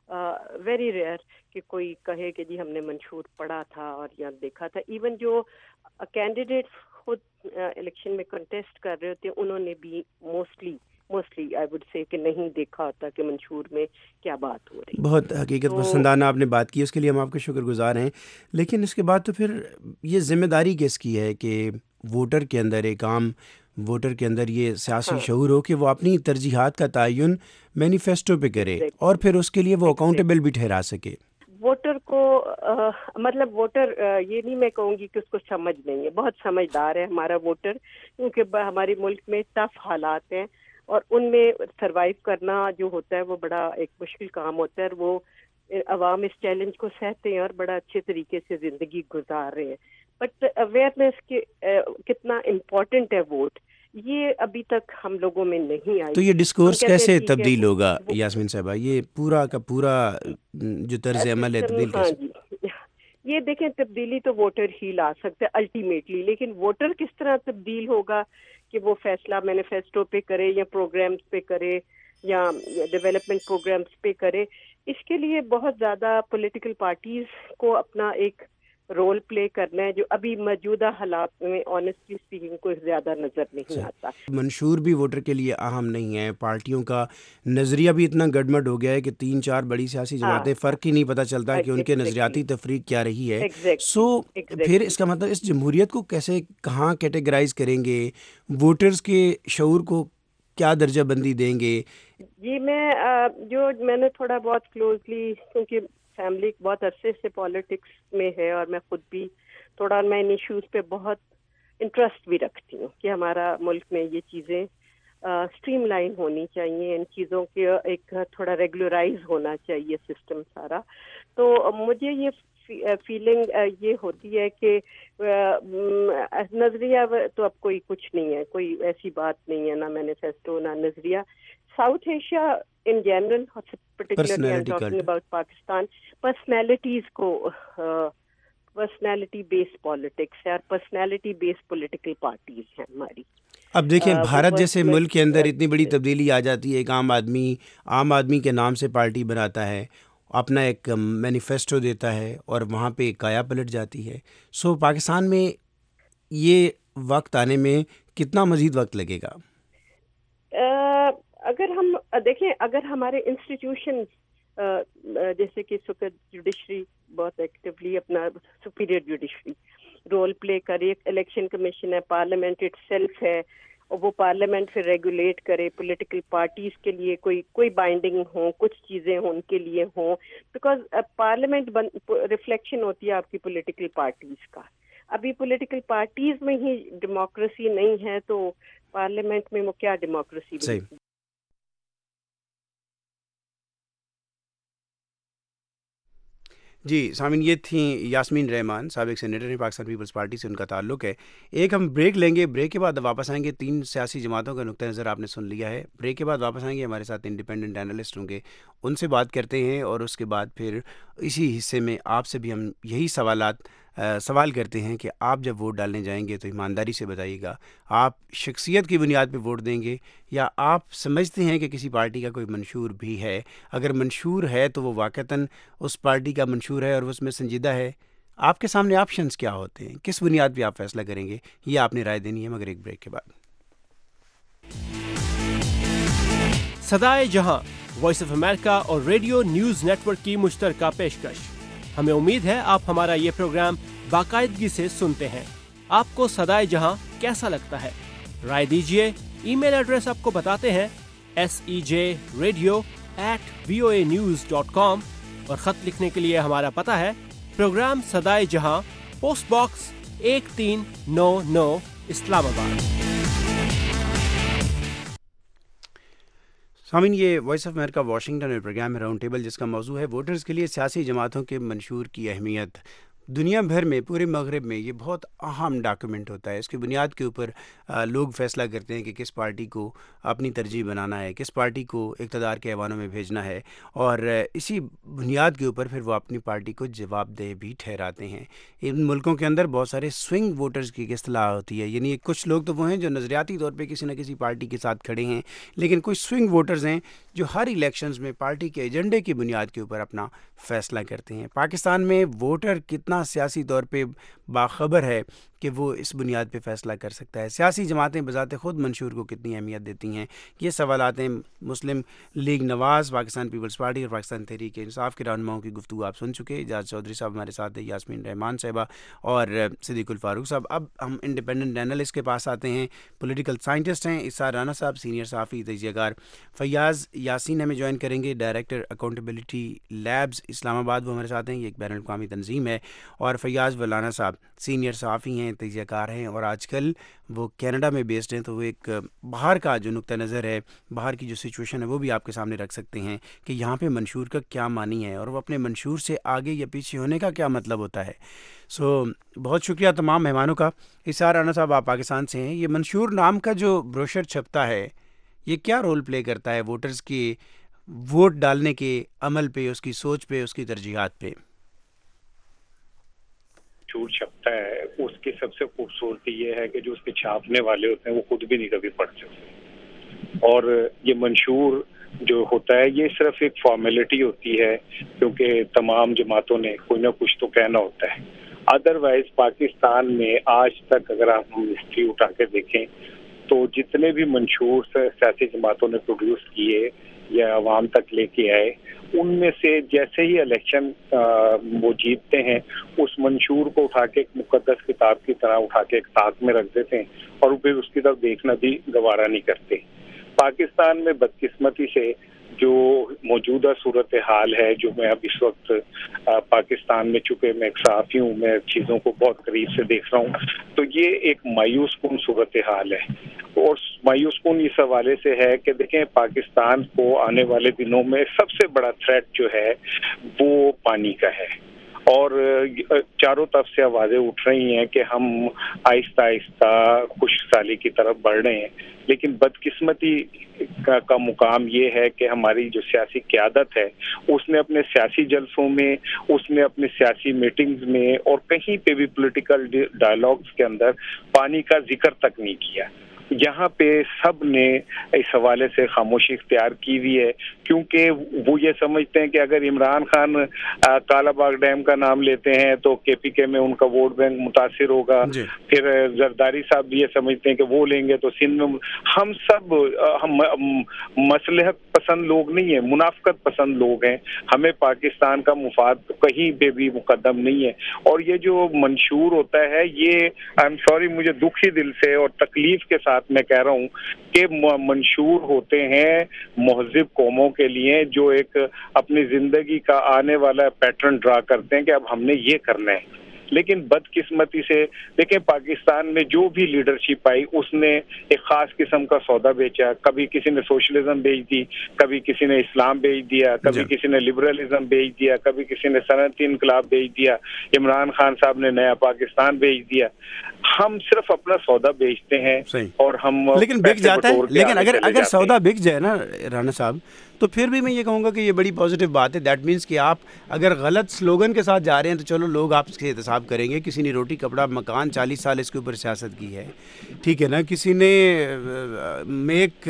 ویری ریئر کہ کوئی کہے کہ جی ہم نے منشور پڑھا تھا اور یا دیکھا تھا. ایون جو کینڈیڈیٹ خود الیکشن میں کنٹیسٹ کر رہے ہوتے ہیں انہوں نے بھی mostly mostly I would say کہ نہیں دیکھا ہوتا کہ منشور میں کیا بات ہو رہی. بہت حقیقت پسندانہ آپ نے بات کی, اس کے لیے ہم آپ کے شکر گزار ہیں. لیکن اس کے بعد تو پھر یہ ذمہ داری کس کی ہے کہ ووٹر کے اندر ایک عام ووٹر کے اندر یہ سیاسی شعور ہو کہ وہ اپنی ترجیحات کا تعین مینیفیسٹو پہ کرے اور پھر اس کے لیے وہ اکاؤنٹیبل بھی ٹھہرا سکے. ووٹر کو آ, مطلب ووٹر آ, یہ نہیں میں کہوں گی کہ اس کو سمجھ نہیں ہے, بہت سمجھدار ہے ہمارا ووٹر, کیونکہ ہمارے ملک میں ٹف حالات ہیں اور ان میں سروائیو کرنا جو ہوتا ہے وہ بڑا ایک مشکل کام ہوتا ہے, اور وہ عوام اس چیلنج کو سہتے ہیں اور بڑا اچھے طریقے سے زندگی گزار رہے ہیں. بٹ اویئرنیس کے کتنا امپورٹنٹ ہے ووٹ, یہ ابھی تک ہم لوگوں میں نہیں آئی. تو یہ ڈسکورس کیسے تبدیل ہوگا یاسمین صاحبہ, یہ پورا کا پورا جو طرز عمل ہے تبدیل کیسے؟ ہاں جی, یہ دیکھیں تبدیلی تو ووٹر ہی لا سکتے الٹیمیٹلی, لیکن ووٹر کس طرح تبدیل ہوگا کہ وہ فیصلہ مینیفیسٹو پہ کرے یا پروگرامز پہ کرے یا ڈیولپمنٹ پروگرامز پہ کرے, اس کے لیے بہت زیادہ پولیٹیکل پارٹیز کو اپنا ایک رول پلے کرنا ہے جو ابھی موجودہ حالات میں آنیسٹلی اسپیکنگ کو زیادہ نظر نہیں آتا. منشور بھی ووٹر کے لیے اہم نہیں ہے, پارٹیوں کا نظریہ بھی اتنا گڈمڈ ہو گیا ہے کہ تین چار بڑی سیاسی جماعتیں فرق ہی نہیں پتہ چلتا کہ ان کے نظریاتی تفریق کیا رہی ہے. سو پھر اس کا مطلب اس جمہوریت کو کیسے کہاں کیٹیگرائز کریں گے, ووٹرز کے شعور کو کیا درجہ بندی دیں گے؟ جی میں جو میں نے تھوڑا بہت کلوزلی, کیونکہ فیملی بہت عرصے سے پالیٹکس میں ہے اور میں خود بھی تھوڑا میں ان ایشوز پہ بہت انٹرسٹ بھی رکھتی ہوں کہ ہمارا ملک میں یہ چیزیں اسٹریم لائن ہونی چاہیے، ان چیزوں کے ایک تھوڑا ریگولرائز ہونا چاہیے سسٹم سارا. تو مجھے یہ فیلنگ یہ ہوتی ہے کہ نظریہ تو اب کوئی کچھ نہیں ہے، کوئی ایسی بات نہیں ہے، نہ مینیفیسٹو نہ نظریہ. South Asia in general particularly I am talking about Pakistan, personalities کو پرسنالٹی بیسڈ پالیٹکس ہے اور پرسنالٹی بیسڈ پولیٹیکل پارٹیز ہیں ہماری. اب دیکھیں بھارت جیسے ملک کے اندر اتنی بڑی تبدیلی آ جاتی ہے، ایک عام آدمی عام آدمی کے نام سے پارٹی بناتا ہے، اپنا ایک مینیفیسٹو دیتا ہے اور وہاں پہ کایا پلٹ جاتی ہے. سو پاکستان میں یہ وقت آنے میں کتنا مزید وقت لگے گا؟ اگر ہم دیکھیں، اگر ہمارے انسٹیٹیوشن جیسے کہ جوڈیشری بہت ایکٹیولی اپنا سپیریئر جوڈیشری رول پلے کرے، الیکشن کمیشن ہے، پارلیمنٹ اٹ سیلف ہے، اور وہ پارلیمنٹ پھر ریگولیٹ کرے، پولیٹیکل پارٹیز کے لیے کوئی کوئی بائنڈنگ ہوں، کچھ چیزیں ان کے لیے ہوں، بیکاز پارلیمنٹ ریفلیکشن ہوتی ہے آپ کی پولیٹیکل پارٹیز کا. ابھی پولیٹیکل پارٹیز میں ہی ڈیموکریسی نہیں ہے تو پارلیمنٹ میں وہ کیا ڈیموکریسی صحیح. جی سامعین، یہ تھیں یاسمین رحمان، سابق سینیٹر ہیں، پاکستان پیپلز پارٹی سے ان کا تعلق ہے. ایک ہم بریک لیں گے، بریک کے بعد واپس آئیں گے. تین سیاسی جماعتوں کا نقطہ نظر آپ نے سن لیا ہے. بریک کے بعد واپس آئیں گے، ہمارے ساتھ انڈیپینڈنٹ اینالسٹ ہوں گے، ان سے بات کرتے ہیں، اور اس کے بعد پھر اسی حصے میں آپ سے بھی ہم یہی سوالات سوال کرتے ہیں کہ آپ جب ووٹ ڈالنے جائیں گے تو ایمانداری سے بتائیے گا، آپ شخصیت کی بنیاد پہ ووٹ دیں گے یا آپ سمجھتے ہیں کہ کسی پارٹی کا کوئی منشور بھی ہے؟ اگر منشور ہے تو وہ واقعتاً اس پارٹی کا منشور ہے اور وہ اس میں سنجیدہ ہے. آپ کے سامنے آپشنز کیا ہوتے ہیں، کس بنیاد پہ آپ فیصلہ کریں گے، یہ آپ نے رائے دینی ہے، مگر ایک بریک کے بعد. صدائے جہاں وائس آف امریکہ اور ریڈیو نیوز نیٹ ورک کی مشترکہ پیشکش. ہمیں امید ہے آپ ہمارا یہ پروگرام باقاعدگی سے سنتے ہیں. آپ کو صدائے جہاں کیسا لگتا ہے؟ رائے دیجیے. ای میل ایڈریس آپ کو بتاتے ہیں، S E J radio at V O A news dot com, اور خط لکھنے کے لیے ہمارا پتہ ہے پروگرام صدائے جہاں، پوسٹ باکس ایک تین نو نو، اسلام آباد. سامعین، یہ وائس آف امریکہ واشنگٹن اور پروگرام راؤنڈ ٹیبل، جس کا موضوع ہے ووٹرز کے لیے سیاسی جماعتوں کے منشور کی اہمیت. دنیا بھر میں، پورے مغرب میں یہ بہت اہم ڈاکیومنٹ ہوتا ہے. اس کی بنیاد کے اوپر لوگ فیصلہ کرتے ہیں کہ کس پارٹی کو اپنی ترجیح بنانا ہے، کس پارٹی کو اقتدار کے ایوانوں میں بھیجنا ہے، اور اسی بنیاد کے اوپر پھر وہ اپنی پارٹی کو جواب دہ بھی ٹھہراتے ہیں. ان ملکوں کے اندر بہت سارے سوئنگ ووٹرز کی اصطلاح ہوتی ہے، یعنی کچھ لوگ تو وہ ہیں جو نظریاتی طور پہ کسی نہ کسی پارٹی کے ساتھ کھڑے ہیں، لیکن کچھ سوئنگ ووٹرز ہیں جو ہر الیکشنز میں پارٹی کے ایجنڈے کی بنیاد کے اوپر اپنا فیصلہ کرتے ہیں. پاکستان میں ووٹر کتنا سیاسی طور پہ باخبر ہے کہ وہ اس بنیاد پہ فیصلہ کر سکتا ہے؟ سیاسی جماعتیں بذات خود منشور کو کتنی اہمیت دیتی ہیں؟ یہ سوالات ہیں. Muslim League Nawaz, Pakistan Peoples Party اور پاکستان تحریک انصاف کے رہنماؤں کی گفتگو آپ سن چکے. اعجاز چودھری صاحب ہمارے ساتھ ہیں، یاسمین رحمان صاحبہ اور صدیق الفاروق صاحب. اب ہم انڈیپینڈنٹ اینالسٹ کے پاس آتے ہیں. پولیٹیکل سائنٹسٹ ہیں اسار رانا صاحب، سینئر صحافی تجزیہ کار. فیاض یاسین ہمیں جوائن کریں گے، ڈائریکٹر اکاؤنٹیبلٹی لیبز اسلام آباد، وہ ہمارے ساتھ ہیں. یہ ایک بین الاقوامی تنظیم ہے. اور فیاض ولانا صاحب سینئر صحافی ہیں، تجزیہ کار ہیں، اور آج کل وہ کینیڈا میں بیسڈ ہیں. تو وہ ایک باہر کا جو نقطہ نظر ہے، باہر کی جو سچویشن ہے، وہ بھی آپ کے سامنے رکھ سکتے ہیں کہ یہاں پہ منشور کا کیا معنی ہے اور وہ اپنے منشور سے آگے یا پیچھے ہونے کا کیا مطلب ہوتا ہے. سو بہت شکریہ تمام مہمانوں کا. اسار رانا صاحب، آپ پاکستان سے ہیں. یہ منشور نام کا جو بروشر چھپتا ہے، یہ کیا رول پلے کرتا ہے ووٹرز کی ووٹ ڈالنے کے عمل پہ، اس کی سوچ پہ، اس کی ترجیحات پہ؟ چھوٹ چھپتا ہے، اس کی سب سے خوبصورتی یہ ہے کہ جو اس کے چھاپنے والے ہوتے ہیں وہ خود بھی نہیں کبھی پڑھ سکتے. اور یہ منشور جو ہوتا ہے یہ صرف ایک فارمیلٹی ہوتی ہے، کیونکہ تمام جماعتوں نے کوئی نہ کچھ تو کہنا ہوتا ہے. ادروائز پاکستان میں آج تک اگر ہم ہسٹری اٹھا کے دیکھیں تو جتنے بھی منشور سیاسی جماعتوں نے پروڈیوس کیے یا عوام تک لے کے آئے، ان میں سے جیسے ہی الیکشن وہ جیتتے ہیں، اس منشور کو اٹھا کے ایک مقدس کتاب کی طرح اٹھا کے ایک ساتھ میں رکھ دیتے ہیں اور پھر اس کی طرف دیکھنا بھی گوارا نہیں کرتے. پاکستان میں بدقسمتی سے جو موجودہ صورتحال ہے جو میں اب اس وقت پاکستان میں، چونکہ میں ایک صحافی ہوں، میں چیزوں کو بہت قریب سے دیکھ رہا ہوں، تو یہ ایک مایوس کن صورتحال ہے. اور مایوس کن اس حوالے سے ہے کہ دیکھیں پاکستان کو آنے والے دنوں میں سب سے بڑا تھریٹ جو ہے وہ پانی کا ہے، اور چاروں طرف سے آوازیں اٹھ رہی ہیں کہ ہم آہستہ آہستہ خشک سالی کی طرف بڑھ رہے ہیں. لیکن بدقسمتی کا, کا مقام یہ ہے کہ ہماری جو سیاسی قیادت ہے اس نے اپنے سیاسی جلسوں میں، اس نے اپنے سیاسی میٹنگز میں اور کہیں پہ بھی پولیٹیکل ڈائلاگز کے اندر پانی کا ذکر تک نہیں کیا. یہاں پہ سب نے اس حوالے سے خاموشی اختیار کی ہوئی ہے، کیونکہ وہ یہ سمجھتے ہیں کہ اگر عمران خان کالا باغ ڈیم کا نام لیتے ہیں تو کے پی کے میں ان کا ووٹ بینک متاثر ہوگا. جی. پھر زرداری صاحب بھی یہ سمجھتے ہیں کہ وہ لیں گے تو سندھ میں. ہم سب ہم مصلحت پسند لوگ نہیں ہیں، منافقت پسند لوگ ہیں. ہمیں پاکستان کا مفاد کہیں پہ بھی مقدم نہیں ہے. اور یہ جو منشور ہوتا ہے یہ آئی ایم سوری مجھے دکھی دل سے اور تکلیف کے ساتھ میں کہہ رہا ہوں کہ منشور ہوتے ہیں مہذب قوموں کے لیے جو ایک اپنی زندگی کا آنے والا پیٹرن ڈرا کرتے ہیں کہ اب ہم نے یہ کرنا ہے. لیکن بدقسمتی سے دیکھیں پاکستان میں جو بھی لیڈرشپ آئی اس نے ایک خاص قسم کا سودا بیچا. کبھی کسی نے سوشلزم بیچ دی، کبھی کسی نے اسلام بیچ دیا، کبھی کسی نے لبرلزم بیچ دیا، کبھی کسی نے صنعتی انقلاب بیچ دیا، عمران خان صاحب نے نیا پاکستان بیچ دیا. ہم صرف اپنا سودا بیچتے ہیں اور ہم لیکن بک جاتا ہے. لیکن اگر اگر سودا بک جائے نا رانا صاحب تو پھر بھی میں یہ کہوں گا کہ یہ بڑی پازیٹیو بات ہے. دیٹ مینس کہ آپ اگر غلط سلوگن کے ساتھ جا رہے ہیں تو چلو لوگ آپ سے احتساب کریں گے. کسی نے روٹی کپڑا مکان چالیس سال اس کے اوپر سیاست کی ہے، ٹھیک ہے نا. کسی نے میک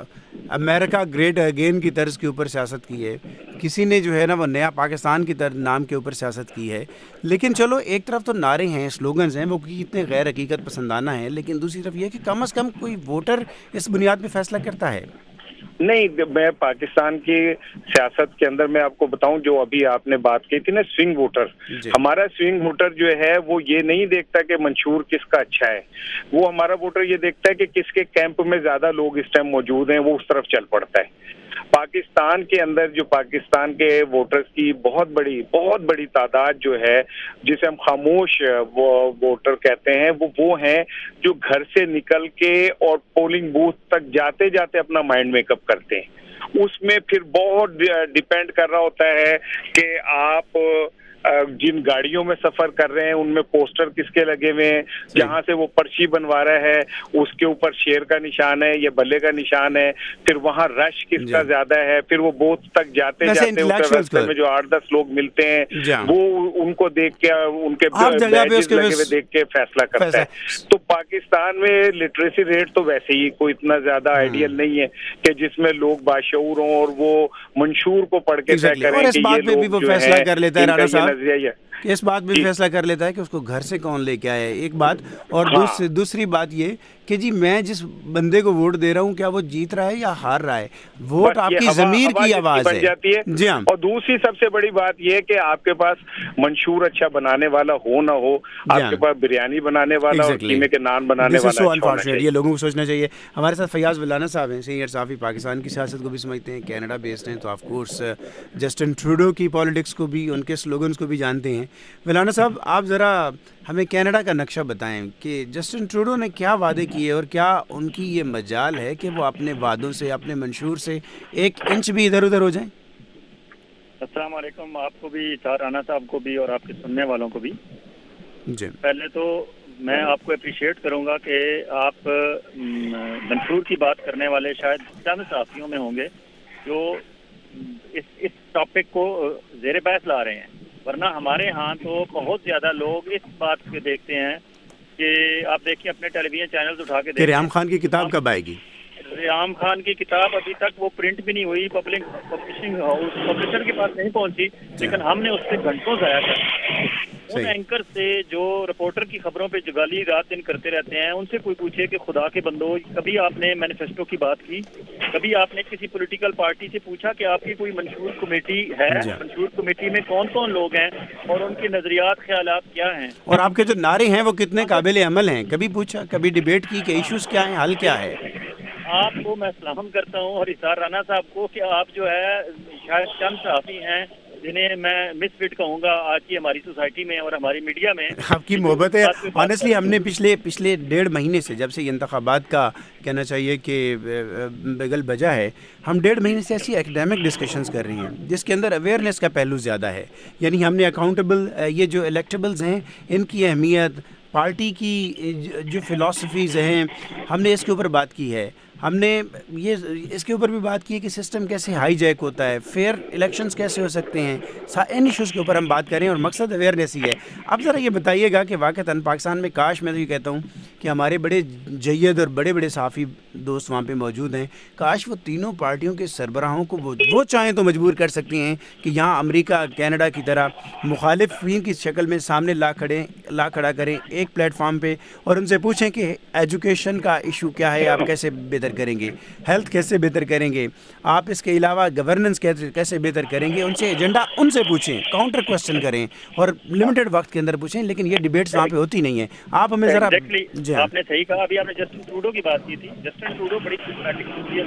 امریکہ گریٹ اگین کی طرز کے اوپر سیاست کی ہے، کسی نے جو ہے نا وہ نیا پاکستان کی طرز نام کے اوپر سیاست کی ہے. لیکن چلو ایک طرف تو نعرے ہیں، سلوگنز ہیں، وہ کتنے غیر حقیقت پسندانہ ہیں، لیکن دوسری طرف یہ کہ کم از کم کوئی ووٹر اس بنیاد پہ فیصلہ کرتا ہے. نہیں، میں پاکستان کی سیاست کے اندر میں آپ کو بتاؤں جو ابھی آپ نے بات کی تھی نا سوئنگ ووٹر، ہمارا سوئنگ ووٹر جو ہے وہ یہ نہیں دیکھتا کہ منشور کس کا اچھا ہے. وہ ہمارا ووٹر یہ دیکھتا ہے کہ کس کے کیمپ میں زیادہ لوگ اس ٹائم موجود ہیں، وہ اس طرف چل پڑتا ہے. پاکستان کے اندر جو پاکستان کے ووٹرز کی بہت بڑی بہت بڑی تعداد جو ہے جسے ہم خاموش ووٹر کہتے ہیں، وہ وہ ہیں جو گھر سے نکل کے اور پولنگ بوتھ تک جاتے جاتے اپنا مائنڈ میک اپ کرتے ہیں. اس میں پھر بہت ڈیپینڈ کر رہا ہوتا ہے کہ آپ جن گاڑیوں میں سفر کر رہے ہیں ان میں پوسٹر کس کے لگے ہوئے ہیں، جہاں سے وہ پرچی بنوا رہا ہے اس کے اوپر شیر کا نشان ہے یا بلے کا نشان ہے، پھر وہاں رش کس کا زیادہ ہے، پھر وہ بوتھ تک جاتے جاتے راستے میں جو آٹھ دس لوگ ملتے ہیں وہ ان کو دیکھ کے ان کے بیجز لگے ہوئے دیکھ کے فیصلہ کرتا ہے. تو پاکستان میں لٹریسی ریٹ تو ویسے ہی کوئی اتنا زیادہ آئیڈیل نہیں ہے کہ جس میں لوگ باشعور ہوں اور وہ منشور کو پڑھ کے طے کریں کہ یہ لوگ جو ہے اس بات بھی فیصلہ کر لیتا ہے کہ اس کو گھر سے کون لے کے آیا ہے. ایک بات اور دوسری دوسری بات یہ کہ جی میں جس بندے کو ووٹ دے رہا ہوں کیا وہ جیت رہا ہے یا ہار رہا ہے. ووٹ آپ کی ضمیر کی آواز ہے جی ہاں. اور دوسری سب سے بڑی بات یہ کہ آپ کے پاس منشور اچھا بنانے والا ہو نہ ہو، آپ کے پاس بریانی بنانے والا اور قیمے کے نان بنانے والا، یہ لوگوں کو سوچنا چاہیے. ہمارے ساتھ فیاض ولانا صاحب ہیں، سینئر صحافی، پاکستان کی سیاست کو بھی سمجھتے ہیں، کینیڈا بیسڈ ہیں، تو آف کورس جسٹن ٹروڈو کی پالیٹکس کو بھی، ان کے سلوگنس کو بھی جانتے ہیں. ولانا صاحب آپ ذرا ہمیں کینیڈا کا نقشہ بتائیں کہ جسٹن ٹروڈو نے کیا وعدے کیے اور کیا ان کی یہ مجال ہے کہ وہ اپنے وعدوں سے، اپنے منشور سے ایک انچ بھی ادھر ادھر ہو جائیں. السلام علیکم آپ کو بھی، رانا صاحب کو بھی اور آپ کے سننے والوں کو بھی. جی پہلے تو میں آپ کو اپریشیٹ کروں گا کہ آپ منشور کی بات کرنے والے شاید چند صحافیوں میں ہوں گے جو اس اس ٹاپک کو زیر بحث لا رہے ہیں، ورنہ ہمارے ہاں تو بہت زیادہ لوگ اس بات کو دیکھتے ہیں کہ آپ دیکھیں اپنے ٹیلی ویژن چینلز اٹھا کے دیکھیں ریحام خان کی کتاب کب آئے گی. ریحام خان کی کتاب ابھی تک وہ پرنٹ بھی نہیں ہوئی، پبلک پبلشنگ ہاؤس پبلشر کے پاس نہیں پہنچی، لیکن ہم نے اس سے گھنٹوں ضائع کر ان اینکر سے جو رپورٹر کی خبروں پہ جگالی رات دن کرتے رہتے ہیں ان سے کوئی پوچھے کہ خدا کے بندو کبھی آپ نے مینیفیسٹو کی بات کی، کبھی آپ نے کسی پولیٹیکل پارٹی سے پوچھا کہ آپ کی کوئی منشور کمیٹی ہے، منشور کمیٹی میں کون کون لوگ ہیں اور ان کے نظریات خیالات کیا ہیں، اور آپ کے جو نعرے ہیں وہ کتنے قابل عمل ہیں، کبھی پوچھا، کبھی ڈیبیٹ کی کہ ایشوز کیا ہیں، حل کیا ہے. آپ کو میں سلام کرتا ہوں اور اظہار رانا صاحب کو کہ آپ جو ہے شاید چند صحافی ہیں جنہیں میں مس فٹ کہوں گا آج کی ہماری سوسائٹی میں اور ہماری میڈیا میں. آپ کی محبت ہے. آنیسٹلی ہم نے پچھلے پچھلے ڈیڑھ مہینے سے جب سے یہ انتخابات کا کہنا چاہیے کہ بگل بجا ہے, ہم ڈیڑھ مہینے سے ایسی اکیڈیمک ڈسکشنز کر رہی ہیں جس کے اندر اویئرنیس کا پہلو زیادہ ہے. یعنی ہم نے اکاؤنٹیبل یہ جو الیکٹیبلز ہیں ان کی اہمیت, پارٹی کی جو فلاسفیز ہیں, ہم نے اس کے اوپر بات کی ہے. ہم نے یہ اس کے اوپر بھی بات کی ہے کہ سسٹم کیسے ہائی جیک ہوتا ہے, فیئر الیکشنز کیسے ہو سکتے ہیں. ان ایشوز کے اوپر ہم بات کریں اور مقصد اویئرنیس ہی ہے. اب ذرا یہ بتائیے گا کہ واقعتاً پاکستان میں کاش, میں تو یہ کہتا ہوں کہ ہمارے بڑے جید اور بڑے بڑے صحافی دوست وہاں پہ موجود ہیں, کاش وہ تینوں پارٹیوں کے سربراہوں کو وہ وہ چاہیں تو مجبور کر سکتی ہیں کہ یہاں امریکہ کینیڈا کی طرح مخالفین کی شکل میں سامنے لا کھڑے لا کھڑا کریں ایک پلیٹ فارم پہ اور ان سے پوچھیں کہ ایجوکیشن کا ایشو کیا ہے, آپ کیسے بہتر کریں گے, ہیلتھ کیسے بہتر کریں گے, آپ اس کے علاوہ گورننس کیسے بہتر کریں گے. ان سے ایجنڈا ان سے پوچھیں, کاؤنٹر کوشچن کریں اور لمیٹڈ وقت کے اندر پوچھیں, لیکن یہ ڈیبیٹس وہاں پہ ہوتی نہیں ہیں. آپ ہمیں ذرا جی آپ نے صحیح کہا. ابھی آپ نے جسٹن ٹروڈو کی بات کی تھی. جسٹن ٹروڈو بڑی سسٹمیٹک شخصیت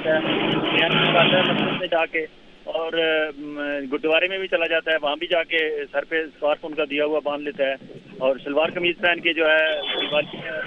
ہے, جا کے اور گردوارے میں بھی چلا جاتا ہے, وہاں بھی جا کے سر پہ سکارف ان کا دیا ہوا باندھ لیتا ہے اور شلوار قمیض پہن کے جو ہے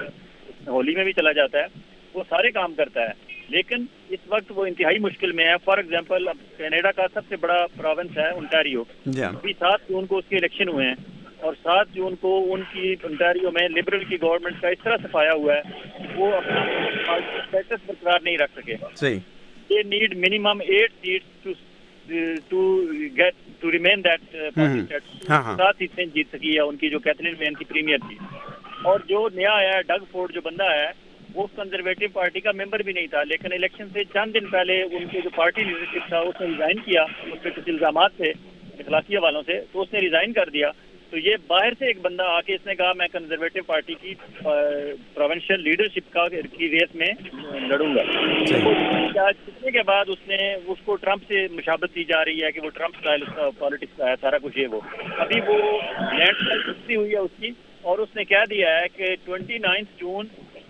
ہولی میں بھی چلا جاتا ہے. وہ سارے کام کرتا ہے, لیکن اس وقت وہ انتہائی مشکل میں ہے. فار ایگزامپل اب کینیڈا کا سب سے بڑا پروونس ہے انٹاریو, ابھی سات جون کو اس کے الیکشن ہوئے ہیں اور سات جون کو ان کی انٹاریو میں لبرل کی گورنمنٹ کا اس طرح صفایا ہوا ہے وہ اپنا اسٹیٹس برقرار نہیں رکھ سکے. They need minimum eight seats to to get to remain that party status. سات سیٹیں جیت سکی ہے ان کی جو کیتھرین مین کی پریمیئر تھی. اور جو نیا آیا ہے ڈگ فورڈ جو بندہ ہے وہ کنزرویٹو پارٹی کا ممبر بھی نہیں تھا, لیکن الیکشن سے چند دن پہلے ان کے جو پارٹی لیڈرشپ تھا اس نے ریزائن کیا, اس پہ کچھ الزامات تھے اخلاقیہ والوں سے, تو اس نے ریزائن کر دیا. تو یہ باہر سے ایک بندہ آ کے اس نے کہا میں کنزرویٹو پارٹی کی پروونشل لیڈرشپ کا کی ریس میں لڑوں گا. جتنے کے بعد اس نے اس کو ٹرمپ سے مشابت دی جا رہی ہے کہ وہ ٹرمپ اسٹائل اس کا پالیٹکس کا ہے سارا کچھ. یہ وہ ابھی وہ لینڈ سلائڈ ہوئی ہے اس کی, اور اس نے کہہ دیا ہے کہ twenty ninth June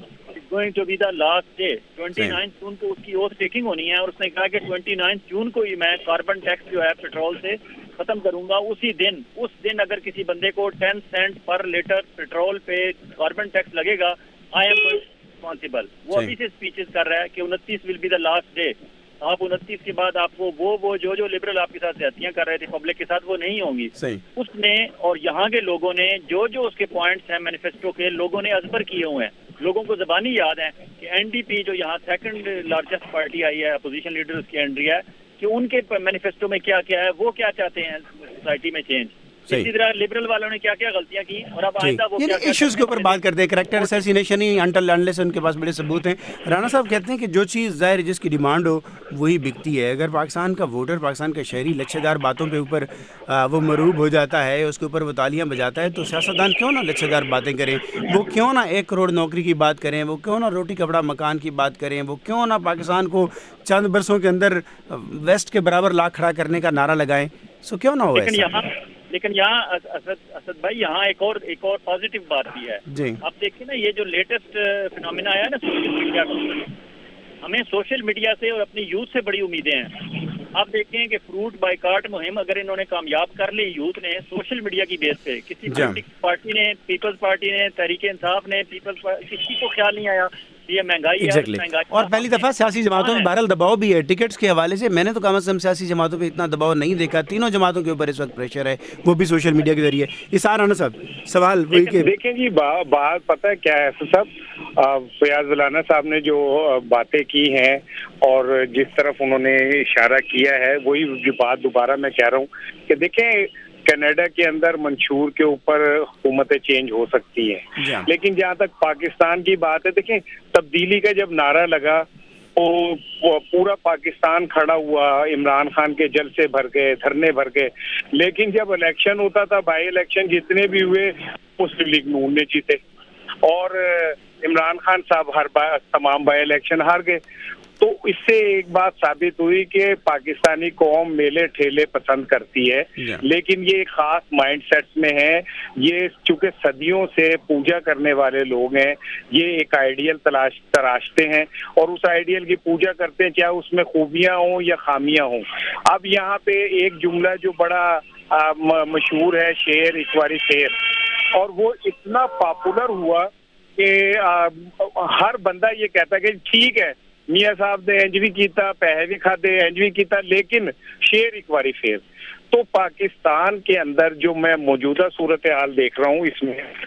going to be the last day. Twenty ninth June کو اس کی اوتھ ٹیکنگ ہونی ہے, اور اس نے کہا کہ ٹوینٹی نائنتھ جون کو ہی میں کاربن ٹیکس جو ہے پیٹرول سے ختم کروں گا. اسی دن اس دن اگر کسی بندے کو ٹین سینٹ پر لیٹر پیٹرول پہ کاربن ٹیکس لگے گا, آئی ایم ریسپانسبل. وہ ابھی سے اسپیچز کر رہا ہے کہ انتیس will be the last day. آپ انتیس کے بعد آپ کو وہ وہ جو جو لبرل آپ کے ساتھ زیادتیاں کر رہے تھے پبلک کے ساتھ وہ نہیں ہوں گی. اس نے اور یہاں کے لوگوں نے جو جو اس کے پوائنٹس ہیں مینیفیسٹو کے, لوگوں نے ازبر کیے ہوئے ہیں. لوگوں کو زبانی یاد ہے کہ این ڈی پی جو یہاں سیکنڈ لارجسٹ پارٹی آئی ہے, اپوزیشن لیڈر اس کی اینڈری ہے, کہ ان کے مینیفیسٹو میں کیا کیا ہے, وہ کیا چاہتے ہیں سوسائٹی میں چینج. اسی طرح لبرل والوں نے کیا کیا غلطیاں کی اور اب آئندہ وہ کیا ایشوز کے اوپر بات کرتے ہیں. کریکٹر اسیسینیشن ہی انٹل انلیس ان کے پاس بڑے ثبوت ہیں. رانا صاحب کہتے ہیں کہ جو چیز ظاہر جس کی ڈیمانڈ ہو وہی بکتی ہے. اگر پاکستان کا ووٹر, پاکستان کا شہری لچھے دار باتوں کے اوپر وہ مروب ہو جاتا ہے, اس کے اوپر وہ تالیاں بجاتا ہے, تو سیاستدان کیوں نہ لچھے دار باتیں کریں, وہ کیوں نہ ایک کروڑ نوکری کی بات کریں, وہ کیوں نہ روٹی کپڑا مکان کی بات کریں, وہ کیوں نہ پاکستان کو چند برسوں کے اندر ویسٹ کے برابر لا کھڑا کرنے کا نعرہ لگائیں. سو کیوں نہ ہو ایسا. لیکن یہاں اسد اسد بھائی یہاں ایک اور ایک اور پازیٹیو بات بھی ہے. جی آپ دیکھیں نا یہ جو لیٹسٹ فینومینا آیا نا سوشل میڈیا کا, ہمیں سوشل میڈیا سے اور اپنی یوتھ سے بڑی امیدیں ہیں. آپ دیکھیں کہ فروٹ بائیکاٹ مہم اگر انہوں نے کامیاب کر لی یوتھ نے سوشل میڈیا کی بیس پہ, کسی پارٹی نے, پیپلز پارٹی نے, تحریک انصاف نے, پیپلز کسی کو خیال نہیں آیا یہ مہنگائی ہے. اور پہلی دفعہ سیاسی جماعتوں میں بہرحال دباؤ بھی ہے ٹکٹس کے حوالے سے. میں نے تو کم از کم سیاسی جماعتوں پہ اتنا دباؤ نہیں دیکھا. تینوں جماعتوں کے اوپر اس وقت پریشر ہے, وہ بھی سوشل میڈیا کے ذریعے. اسار رانا صاحب سوال وہی کہ دیکھیں جی بات پتہ ہے کیا ہے صاحب, فیاض رانا صاحب نے جو باتیں کی ہیں اور جس طرف انہوں نے اشارہ کیا ہے وہی بات دوبارہ میں کہہ رہا ہوں کہ دیکھیں کینیڈا کے اندر منشور کے اوپر حکومتیں چینج ہو سکتی ہیں, لیکن جہاں تک پاکستان کی بات ہے دیکھیں تبدیلی کا جب نعرہ لگا تو پورا پاکستان کھڑا ہوا, عمران خان کے جلسے بھر گئے, دھرنے بھر گئے, لیکن جب الیکشن ہوتا تھا بائی الیکشن جتنے بھی ہوئے مسلم لیگ نون نے جیتے اور عمران خان صاحب ہر تمام بائی الیکشن ہار گئے. تو اس سے ایک بات ثابت ہوئی کہ پاکستانی قوم میلے ٹھیلے پسند کرتی ہے, لیکن یہ ایک خاص مائنڈ سیٹ میں ہے. یہ چونکہ صدیوں سے پوجا کرنے والے لوگ ہیں, یہ ایک آئیڈیل تلاش تراشتے ہیں اور اس آئیڈیل کی پوجا کرتے ہیں, چاہے اس میں خوبیاں ہوں یا خامیاں ہوں. اب یہاں پہ ایک جملہ جو بڑا مشہور ہے, شعر اقواری شعر, اور وہ اتنا پاپولر ہوا کہ ہر بندہ یہ کہتا ہے کہ ٹھیک ہے میاں صاحب نے انج بھی کیتا, پیسے بھی کھادے, انج بھی کیتا, لیکن شعر ایک باری پھر. تو پاکستان کے اندر جو میں موجودہ صورتحال دیکھ رہا ہوں, اس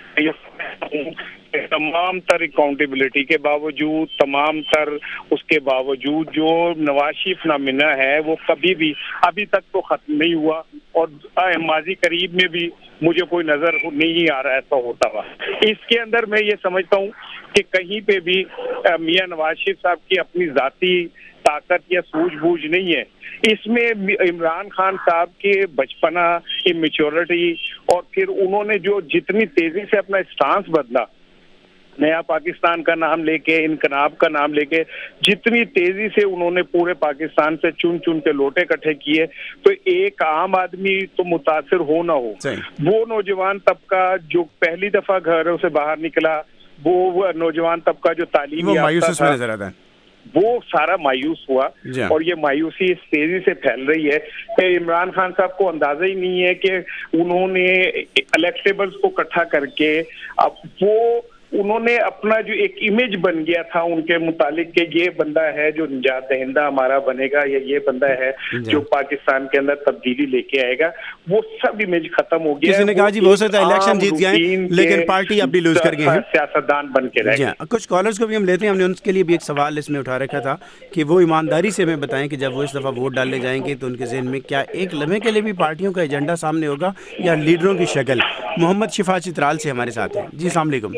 میں تمام تر اکاؤنٹیبلٹی کے باوجود, تمام تر اس کے باوجود جو نواز شریف نامنہ ہے وہ کبھی بھی ابھی تک تو ختم نہیں ہوا, اور ماضی قریب میں بھی مجھے کوئی نظر نہیں آ رہا ایسا ہوتا ہوا. اس کے اندر میں یہ سمجھتا ہوں کہ کہیں پہ بھی میاں نواز شریف صاحب کی اپنی ذاتی طاقت یا سوجھ بوجھ نہیں ہے. اس میں عمران خان صاحب کے بچپنا, امیچورٹی, اور پھر انہوں نے جو جتنی تیزی سے اپنا اسٹانس بدلا, نیا پاکستان کا نام لے کے, انقلاب کا نام لے کے, جتنی تیزی سے انہوں نے پورے پاکستان سے چن چن کے لوٹے اکٹھے کیے, تو ایک عام آدمی تو متاثر ہو نہ ہو, وہ نوجوان طبقہ جو پہلی دفعہ گھروں سے باہر نکلا, وہ نوجوان طبقہ جو تعلیم یافتہ تھا, وہ سارا مایوس ہوا. اور یہ مایوسی اس تیزی سے پھیل رہی ہے کہ عمران خان صاحب کو اندازہ ہی نہیں ہے کہ انہوں نے الیکٹیبلز کو اکٹھا کر کے اب وہ انہوں نے اپنا جو ایک امیج بن گیا تھا ان کے متعلق کہ یہ بندہ ہے جو نجات دہندہ ہمارا بنے گا, یا یہ بندہ ہے جو پاکستان کے اندر تبدیلی لے کے آئے گا, وہ سب امیج ختم ہو گیا. کسی نے کہا جی ہو سکتا ہے الیکشن جیت گئے لیکن پارٹی اب بھی لوز کر گئے ہیں, سیاستدان بن کے رہ گئے. کچھ کالرز کو بھی ہم لیتے ہیں. ہم نے ان کے لیے بھی ایک سوال اس میں اٹھا رکھا تھا کہ وہ ایمانداری سے ہمیں بتائیں کہ جب وہ اس دفعہ ووٹ ڈالنے جائیں گے تو ان کے ذہن میں کیا ایک لمحے کے لیے بھی پارٹیوں کا ایجنڈا سامنے ہوگا یا لیڈروں کی شکل. محمد شفا چترال سے ہمارے ساتھ ہیں. جی السلام علیکم.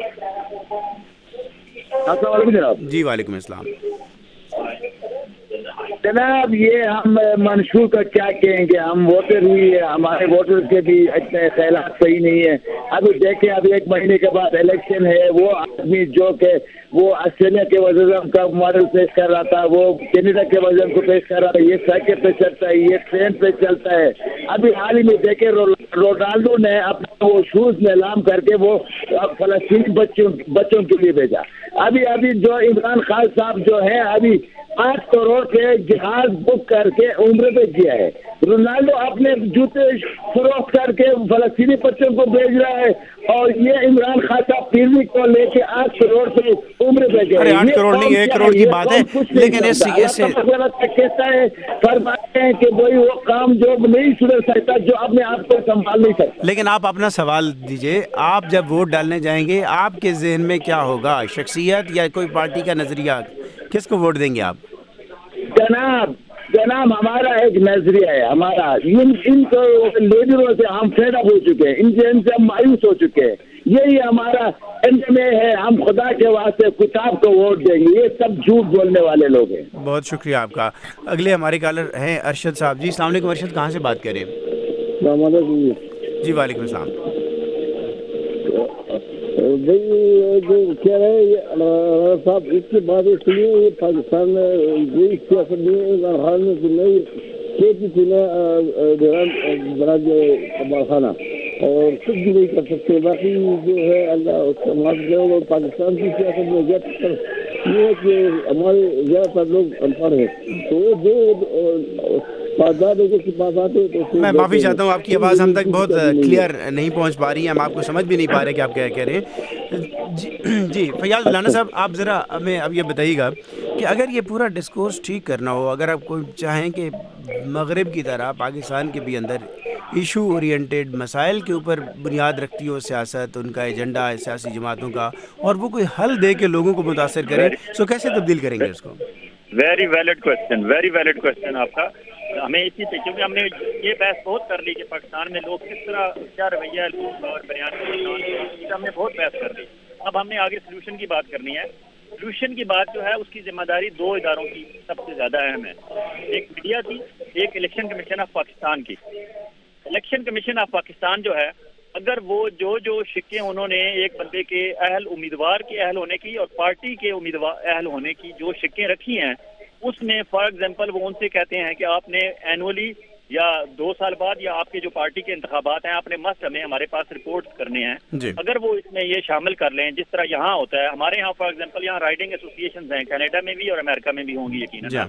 السلام علیکم جناب. جی وعلیکم السلام جناب. یہ ہم منشور کا کیا کہیں گے, ہم ووٹر ہوئی ہے, ہمارے ووٹر کے بھی اتنے خیالات صحیح نہیں ہے. ابھی دیکھیں ابھی ایک مہینے کے بعد الیکشن ہے, وہ آدمی جو کہ وہ آسٹریلیا کے وزیر اعظم کا ماڈل پیش کر رہا تھا, وہ کینیڈا کے وزیر اعظم کو پیش کر رہا تھا, یہ سائیکل پہ چلتا ہے, یہ ٹرین پہ چلتا ہے. ابھی حال ہی میں دیکھیں رونالڈو نے اپنا وہ شوز نیلام کر کے وہ فلسطینی بچوں بچوں کے لیے بھیجا. ابھی ابھی جو عمران خان صاحب جو ہے ابھی آٹھ کروڑ کے جہاز بک کر کے عمرے پہ کیا ہے. رونالڈو اپنے جوتے فروخت کر کے فلسطینی بچوں کو بھیج رہا ہے, اور یہ عمران خان صاحب پیروی کو لے کے آٹھ کروڑ سے عمرے پہ گئے. آٹھ کروڑ نہیں ایک کروڑ کی بات ہے, لیکن اس سے کہتا ہے فرماتے ہیں کہ وہی وہ کام جو نہیں سدھر سکتا جو اپنے آپ کو سنبھال نہیں سکتا. لیکن آپ اپنا سوال دیجئے, آپ جب ووٹ ڈالنے جائیں گے آپ کے ذہن میں کیا ہوگا, شخصیت یا کوئی پارٹی کا نظریہ, کس کو ووٹ دیں گے آپ؟ جناب جناب ہمارا ایک نظریہ ہے, ہمارا ان ان کو لیڈروں سے ہم فیڈ اپ ہو چکے ہیں, ان سے ان سے ہم مایوس ہو چکے ہیں. یہی ہمارا اینڈ میں ہے, ہم خدا کے واسطے کتاب کو ووٹ دیں گے. یہ سب جھوٹ بولنے والے لوگ ہیں. بہت شکریہ آپ کا. اگلے ہمارے کالر ہیں ارشد صاحب. جی السلام علیکم ارشد, کہاں سے بات کر رہے ہیں؟ السلام علیکم. جی وعلیکم السلام. بھائی جو کہہ رہے ہیں صاحب اس کی بات سنیے, یہ پاکستان میں کوئی سیاست نہیں حال میں نہیں کھیتی تھی نا براج کمال خانہ, اور کچھ بھی نہیں کر سکتے. باقی جو ہے اللہ اس کا معاف کرے. اور پاکستان کی سیاست میں زیادہ یہ ہے کہ ہمارے زیادہ تر لوگ ان پڑھ ہیں, تو وہ جو میں معافی چاہتا ہوں, آپ کی آواز ہم تک بہت کلیئر نہیں پہنچ پا رہی ہے, ہم آپ کو سمجھ بھی نہیں پا رہے کہ آپ کیا کہہ رہے ہیں. جی فیاض مولانا صاحب, آپ ذرا ہمیں اب یہ بتائیے گا کہ اگر یہ پورا ڈسکورس ٹھیک کرنا ہو, اگر آپ کو چاہیں کہ مغرب کی طرح پاکستان کے بھی اندر ایشو اورینٹیڈ مسائل کے اوپر بنیاد رکھتی ہو سیاست, ان کا ایجنڈا ہے سیاسی جماعتوں کا, اور وہ کوئی حل دے کے لوگوں کو متاثر کرے, تو کیسے تبدیل کریں گے اس کو؟ Very valid question, very valid question آپ کا. ہمیں اسی سے, کیونکہ ہم نے یہ بحث بہت کر لی کہ پاکستان میں لوگ کس طرح کیا رویہ اور بیان کرتے, ہم نے بہت بحث کر لی. اب ہم نے آگے سلوشن کی بات کرنی ہے. سلوشن کی بات جو ہے اس کی ذمہ داری دو اداروں کی سب سے زیادہ اہم ہے. ایک میڈیا کی, ایک الیکشن کمیشن آف پاکستان کی. الیکشن کمیشن آف پاکستان جو ہے, اگر وہ جو جو شکیں انہوں نے ایک بندے کے اہل امیدوار کے اہل ہونے کی اور پارٹی کے امیدوار اہل ہونے کی جو شکیں رکھی ہیں, اس میں فار ایگزامپل وہ ان سے کہتے ہیں کہ آپ نے اینولی یا دو سال بعد یا آپ کے جو پارٹی کے انتخابات ہیں آپ نے مسٹ ہمیں ہمارے پاس رپورٹ کرنے ہیں جی. اگر وہ اس میں یہ شامل کر لیں جس طرح یہاں ہوتا ہے. ہمارے یہاں فار ایگزامپل یہاں رائڈنگ ایسوسیشن ہیں, کینیڈا میں بھی اور امریکہ میں بھی ہوں گی یقیناً.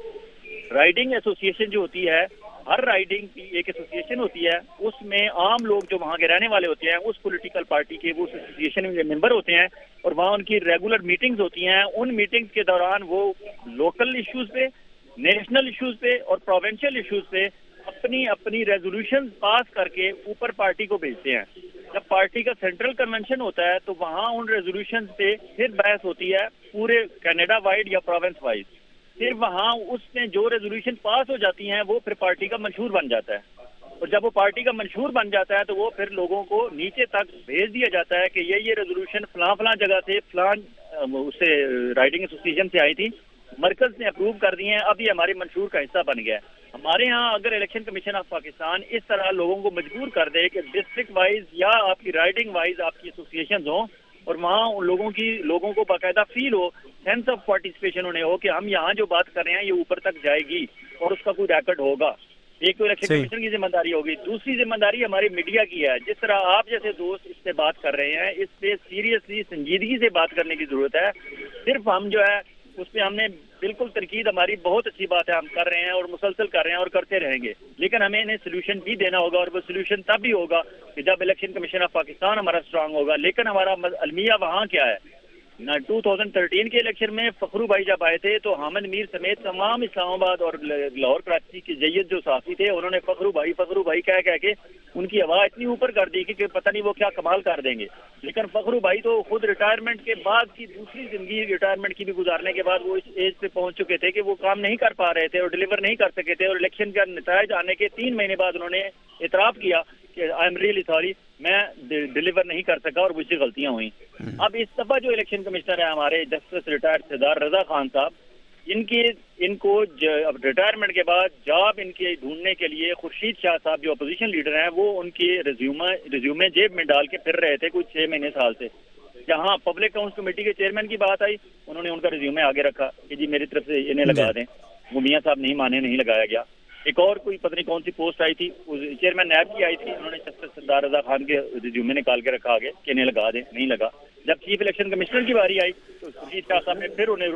رائڈنگ ایسوسیشن جو ہوتی ہے, ہر رائڈنگ کی ایک ایسوسیشن ہوتی ہے, اس میں عام لوگ جو وہاں کے رہنے والے ہوتے ہیں اس پولیٹیکل پارٹی کے وہ ایسوسیشن میں ممبر ہوتے ہیں اور وہاں ان کی ریگولر میٹنگز ہوتی ہیں. ان میٹنگز کے دوران وہ لوکل ایشوز پہ, نیشنل ایشوز پہ اور پروونشل ایشوز پہ اپنی اپنی ریزولوشن پاس کر کے اوپر پارٹی کو بھیجتے ہیں. جب پارٹی کا سینٹرل کنونشن ہوتا ہے تو وہاں ان ریزولوشن پہ پھر بحث ہوتی ہے پورے کینیڈا وائڈ یا پروونس وائز. پھر وہاں اس میں جو ریزولوشن پاس ہو جاتی ہیں وہ پھر پارٹی کا منشور بن جاتا ہے, اور جب وہ پارٹی کا منشور بن جاتا ہے تو وہ پھر لوگوں کو نیچے تک بھیج دیا جاتا ہے کہ یہ یہ ریزولوشن فلاں فلاں جگہ سے فلاں اس سے رائڈنگ ایسوسیشن سے آئی تھی, مرکز نے اپروو کر دی ہیں, اب یہ ہمارے منشور کا حصہ بن گیا ہے. ہمارے ہاں اگر الیکشن کمیشن آف پاکستان اس طرح لوگوں کو مجبور کر دے کہ ڈسٹرکٹ وائز یا آپ کی رائڈنگ وائز آپ کی ایسوسیشنز ہوں اور وہاں ان لوگوں کی لوگوں کو باقاعدہ فیل ہو, سینس آف پارٹیسپیشن انہیں ہو کہ ہم یہاں جو بات کر رہے ہیں یہ اوپر تک جائے گی اور اس کا کوئی ریکارڈ ہوگا. ایک تو الیکشن کمیشن کی ذمہ داری ہوگی. دوسری ذمہ داری ہماری میڈیا کی ہے. جس طرح آپ جیسے دوست اس سے بات کر رہے ہیں اس پہ سیریسلی سنجیدگی سے بات کرنے کی ضرورت ہے. صرف ہم جو ہے اس پہ ہم نے بالکل تنقید ہماری بہت اچھی بات ہے, ہم کر رہے ہیں اور مسلسل کر رہے ہیں اور کرتے رہیں گے, لیکن ہمیں انہیں سولوشن بھی دینا ہوگا اور وہ سولوشن تب بھی ہوگا کہ جب الیکشن کمیشن آف پاکستان ہمارا اسٹرانگ ہوگا. لیکن ہمارا المیہ وہاں کیا ہے, دو ہزار تیرہ کے الیکشن میں فخرو بھائی جب آئے تھے تو حامد میر سمیت تمام اسلام آباد اور لاہور کراچی کی جیت جو صحافی تھے انہوں نے فخرو بھائی فخرو بھائی کہہ کہہ کے ان کی آواز اتنی اوپر کر دی کہ پتہ نہیں وہ کیا کمال کر دیں گے. لیکن فخرو بھائی تو خود ریٹائرمنٹ کے بعد کی دوسری زندگی ریٹائرمنٹ کی بھی گزارنے کے بعد وہ اس ایج پہ پہنچ چکے تھے کہ وہ کام نہیں کر پا رہے تھے اور ڈلیور نہیں کر سکے تھے, اور الیکشن کا نتائج آنے کے تین مہینے بعد انہوں نے اعتراف کیا کہ آئی ایم ریئلی سوری, میں ڈلیور نہیں کر سکا اور مجھ سے غلطیاں ہوئیں. اب اس دفعہ جو الیکشن کمشنر ہے ہمارے جسٹس ریٹائرڈ سردار رضا خان صاحب, ان کی ان کو ریٹائرمنٹ کے بعد جاب ان کے ڈھونڈنے کے لیے خورشید شاہ صاحب جو اپوزیشن لیڈر ہیں وہ ان کے ریزیومے ریزیومے جیب میں ڈال کے پھر رہے تھے کچھ چھ مہینے سال سے. جہاں پبلک اکاؤنٹس کمیٹی کے چیئرمین کی بات آئی انہوں نے ان کا ریزیومے آگے رکھا کہ جی میری طرف سے انہیں لگا دیں, وہ میاں صاحب نہیں مانے, نہیں لگایا گیا. ایک اور کوئی پتہ نہیں کون سی پوسٹ آئی تھی چیئرمین نیب کی آئی تھی, انہوں نے جسٹس سردار رضا خان کے ریزیومے نکال کے رکھا آگے کہ انہیں لگا دیں, نہیں لگا. جب چیف الیکشن کمشنر کی باری آئی تو خورشید شاہ صاحب نے پھر انہیں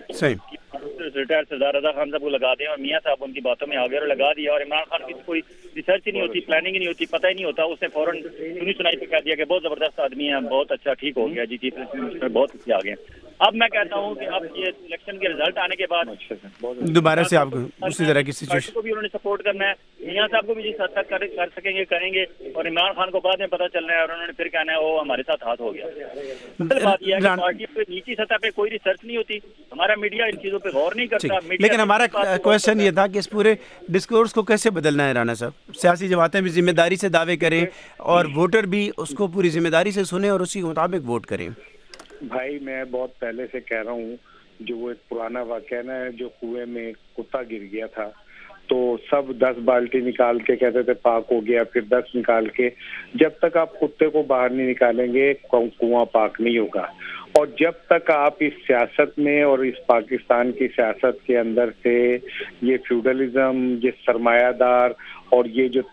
ریٹائر سردار رضا خان صاحب کو لگا دیں اور میاں صاحب ان کی باتوں میں آگے اور لگا دیا. اور عمران خان کی کوئی ریسرچ ہی نہیں ہوتی, پلاننگ ہی نہیں ہوتی, پتہ ہی نہیں ہوتا, اس نے فوراً سنی سنائی پہ کہہ دیا کہ بہت زبردست آدمی ہے, بہت اچھا ٹھیک ہو گیا جی, چیف الیکشن کمشنر بہت اچھے آگے. اب میں کہتا ہوں کہ اب یہ الیکشن کے رزلٹ آنے کے بعد دوبارہ سے آپ کو اسی طرح کی سچویشن کو بھی انہوں نے سپورٹ کرنا ہے, میاں صاحب کو بھی جس حد تک کر سکیں گے کریں گے, اور عمران خان کو بعد میں پتہ چلنا ہے اور انہوں نے پھر کہنا ہے وہ ہمارے ساتھ ہاتھ ہو گیا. بات یہ ہے کہ پارٹی پہ نیچی سطح پہ کوئی ریسرچ نہیں ہوتی, ہمارا میڈیا ان چیزوں پہ غور نہیں کرتا. لیکن ہمارا کوشچن یہ تھا کہ اس پورے ڈسکورس کو کیسے بدلنا ہے رانا صاحب. سیاسی جماعتیں بھی ذمہ داری سے دعوے کریں اور ووٹر بھی اس کو پوری ذمہ داری سے سنیں اور اسی کے مطابق ووٹ کریں. بھائی میں بہت پہلے سے کہہ رہا ہوں, جو وہ ایک پرانا واقعہ نا جو کنویں میں کتا گر گیا تھا تو سب دس بالٹی نکال کے کہتے تھے پاک ہو گیا, پھر دس نکال کے, جب تک آپ کتے کو باہر نہیں نکالیں گے کنواں پاک نہیں ہوگا. اور جب تک آپ اس سیاست میں اور اس پاکستان کی سیاست کے اندر سے یہ فیوڈلزم, یہ سرمایہ دار اور یہ جو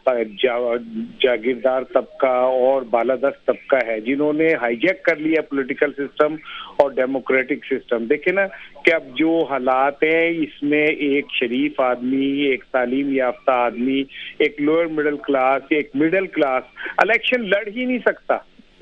جاگیردار طبقہ اور بالادست طبقہ ہے جنہوں نے ہائی جیک کر لیا پولیٹیکل سسٹم اور ڈیموکریٹک سسٹم, دیکھیں نا کہ اب جو حالات ہیں اس میں ایک شریف آدمی, ایک تعلیم یافتہ آدمی, ایک لوئر مڈل کلاس, ایک مڈل کلاس الیکشن لڑ ہی نہیں سکتا,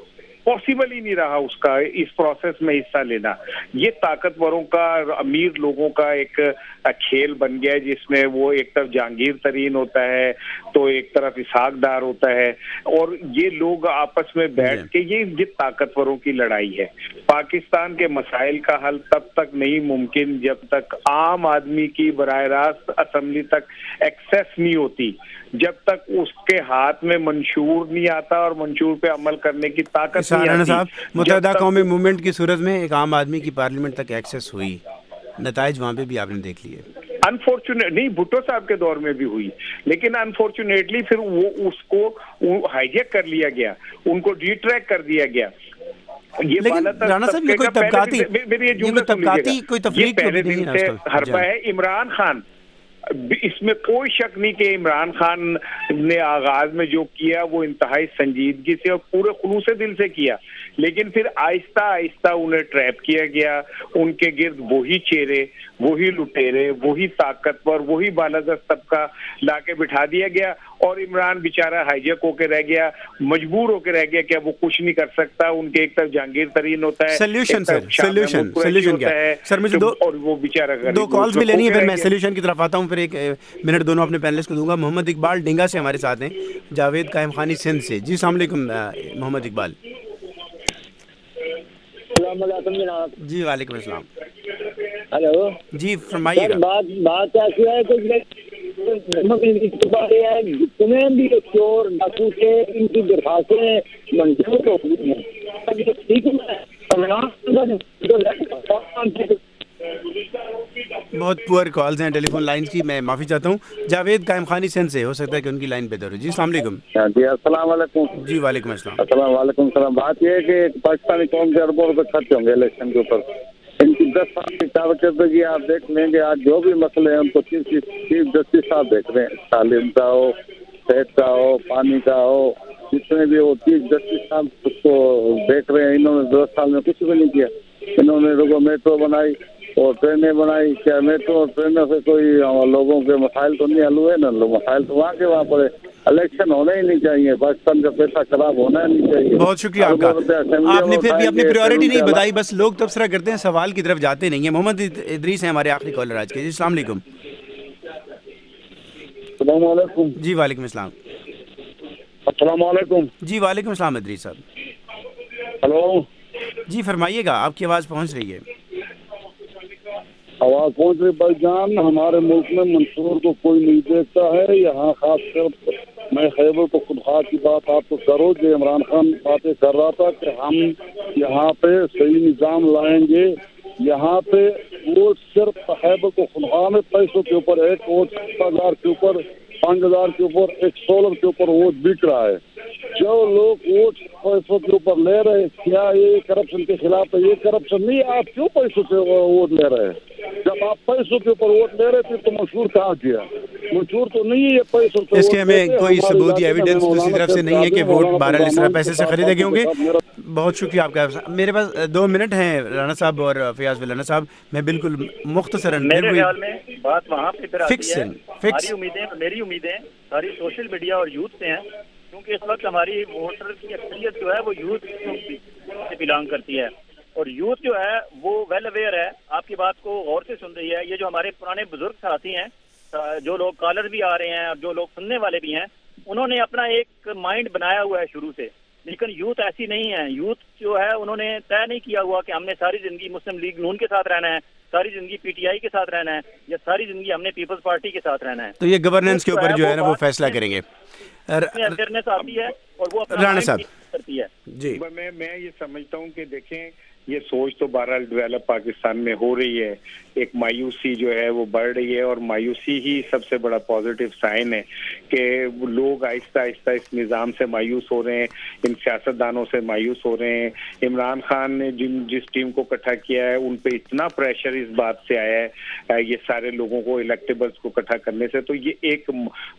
پاسبل ہی نہیں رہا اس کا اس پروسیس میں حصہ لینا. یہ طاقتوروں کا, امیر لوگوں کا ایک کھیل بن گیا ہے جس میں وہ ایک طرف جہانگیر ترین ہوتا ہے تو ایک طرف اسحاق ڈار ہوتا ہے, اور یہ لوگ آپس میں بیٹھ کے یہ طاقتوروں کی لڑائی ہے. پاکستان کے مسائل کا حل تب تک نہیں ممکن جب تک عام آدمی کی براہ راست اسمبلی تک ایکسیس نہیں ہوتی, جب تک اس کے ہاتھ میں منشور نہیں آتا اور منشور پہ عمل کرنے کی طاقت نہیں آتی. صاحب متحدہ قومی موومنٹ کی صورت میں ایک عام آدمی کی پارلیمنٹ تک ایکسیس ہوئی, نتائج وہاں پہ بھی آپ نے دیکھ لیے. انفارچونیٹ نہیں, بھٹو صاحب کے دور میں بھی ہوئی, لیکن انفارچونیٹلی پھر وہ اس کو ہائی جیک کر لیا گیا, ان کو ڈی ٹریک کر دیا گیا. یہ لیکن رانا صاحب یہ کوئی طبقاتی طبقاتی کوئی تفریق پہلے دن سے حربہ ہے. عمران خان اس میں کوئی شک نہیں کہ عمران خان نے آغاز میں جو کیا وہ انتہائی سنجیدگی سے اور پورے خلوص دل سے کیا, لیکن پھر آہستہ آہستہ انہیں ٹریپ کیا گیا. ان کے گرد وہی چہرے, وہی لٹیرے, وہی طاقتور, وہی بالادست طبقہ لا کے بٹھا دیا گیا اور عمران بیچارہ ہائیجیک ہو کے رہ گیا, مجبور ہو کے رہ گیا کہ اب وہ کچھ نہیں کر سکتا. ان کے ایک طرف جہانگیر ترین ہوتا ہے, سلیوشن سر سلیوشن سلیوشن کیا ہے سر, مجھے دو اور وہ بیچارہ دو کالز بھی لینی ہے, پھر میں سلیوشن کی طرف آتا ہوں, پھر ایک منٹ دونوں اپنے پینلسٹ کو دوں گا. محمد اقبال ڈنگا سے ہمارے ساتھ ہیں, جاوید قائم خانی سندھ سے. جی السلام علیکم محمد اقبال. السلام علیکم جناب. جی وعلیکم السلام. ہلو جی فرمائیے گا. بات بات ایسی ہے کہ تمہیں بھی چور ڈاکو کے ان کی درخواستیں منظور ہو گئی ہیں. بہت پور کالز ہیں ٹیلی فون لائنز کی, میں معافی چاہتا ہوں. جاوید قائم خانی سندھ سے, ہو سکتا ہے کہ ان کی لائن بہتر ہو. جی السلام علیکم. جی السلام علیکم. جی وعلیکم السلام. السلام علیکم السلام. بات یہ ہے کہ پاکستانی قوم کے اربوں روپے خرچ ہوں گے الیکشن کے اوپر. ان کی دس سال کی کارکردگی آپ دیکھ لیں گے, آج جو بھی مسئلے ہیں ان کو چیف چیف جسٹس صاحب دیکھ رہے ہیں. تعلیم کا ہو, صحت کا ہو, پانی کا ہو, جتنے بھی وہ چیف جسٹس صاحب اس کو دیکھ رہے ہیں. انہوں نے دس سال میں کچھ بھی نہیں کیا. انہوں نے لوگوں میٹرو بنائی اور ٹرینیں بنائی. کیا میٹرو اور ٹرینوں سے کوئی لوگوں کے مسائل تو نہیں حل ہوئے نا؟ مسائل تو وہاں کے وہاں پر. الیکشن ہونا ہی نہیں چاہیے, پاکستان کا پیسہ خراب ہونا ہی نہیں چاہیے. بہت شکریہ آپ کا. آپ نے پھر بھی اپنی پریورٹی نہیں بتائی, بس لوگ تبصرہ کرتے ہیں, سوال کی طرف جاتے نہیں ہیں. محمد ادریس ہیں ہمارے آخری کالر آج کے. جی السلام علیکم. السلام علیکم. جی وعلیکم السلام. السلام علیکم. جی وعلیکم السلام ادریس صاحب. ہلو جی فرمائیے گا, آپ کی آواز پہنچ رہی ہے. آواز پہنچ رہی بھائی جان. ہمارے ملک میں منصور کو کوئی نہیں دیکھتا ہے. یہاں خاص کر میں خیبر پختونخوا کی بات آپ کو کرو, جو عمران خان باتیں کر رہا تھا کہ ہم یہاں پہ صحیح نظام لائیں گے. یہاں پہ ووٹ صرف خیبر پختونخوا میں پیسوں کے اوپر, ایک ووٹ ستر ہزار کے اوپر, پانچ ہزار کے اوپر, ایک سولر کے اوپر ووٹ بک رہا ہے. جو لوگ ووٹ پیسوں کے اوپر لے رہے, کیا یہ کرپشن کے خلاف ہے؟ یہ کرپشن نہیں. آپ کیوں پیسوں سے ووٹ لے رہے ہیں؟ جب آپ پیسوں کے اوپر ووٹ لے رہے تھے تو منشور کہاں کیا؟ منشور تو نہیں ہے یہ پیسوں سے. اس کے ہمیں کوئی ثبوت یا ایویڈنس دوسری طرف سے نہیں ہے کہ ووٹ بہرحال اس طرح پیسے سے خریدے گئے ہوں گے. بہت شکریہ آپ کا. میرے پاس دو منٹ ہیں رانا صاحب اور فیاض ولانا صاحب. میں بالکل مختصراً میرے خیال میں بات وہاں پہ پھر آتی ہے. ہماری امیدیں, میری امیدیں ساری سوشل میڈیا اور یوتھ سے ہیں, کیونکہ اس وقت ہماری ووٹر کی اکثریت جو ہے وہ یوتھ سے بلانگ کرتی ہے, اور یوتھ جو ہے وہ ویل اویئر ہے, آپ کی بات کو غور سے سن رہی ہے. یہ جو ہمارے پرانے بزرگ ساتھی ہیں, جو لوگ کالر بھی آ رہے ہیں اور جو لوگ سننے والے بھی ہیں, انہوں نے اپنا ایک مائنڈ بنایا ہوا ہے شروع سے, لیکن یوتھ ایسی نہیں ہے. یوتھ جو ہے انہوں نے طے نہیں کیا ہوا کہ ہم نے ساری زندگی مسلم لیگ نون کے ساتھ رہنا ہے, ساری زندگی پی ٹی آئی کے ساتھ رہنا ہے, یا ساری زندگی ہم نے پیپلز پارٹی کے ساتھ رہنا ہے. تو یہ گورننس کے اوپر جو ہے نا وہ فیصلہ کریں گے. اویئرنیس آتی ہے اور وہ رانا صاحب کرتی ہے. جی میں میں یہ سمجھتا ہوں کہ دیکھیں, یہ سوچ تو بہرحال ڈیولپ پاکستان میں ہو رہی ہے. ایک مایوسی جو ہے وہ بڑھ رہی ہے, اور مایوسی ہی سب سے بڑا پازیٹیو سائن ہے کہ لوگ آہستہ آہستہ اس نظام سے مایوس ہو رہے ہیں, ان سیاستدانوں سے مایوس ہو رہے ہیں. عمران خان نے جن جس ٹیم کو اکٹھا کیا ہے ان پہ اتنا پریشر اس بات سے آیا ہے, یہ سارے لوگوں کو الیکٹیبلز کو اکٹھا کرنے سے, تو یہ ایک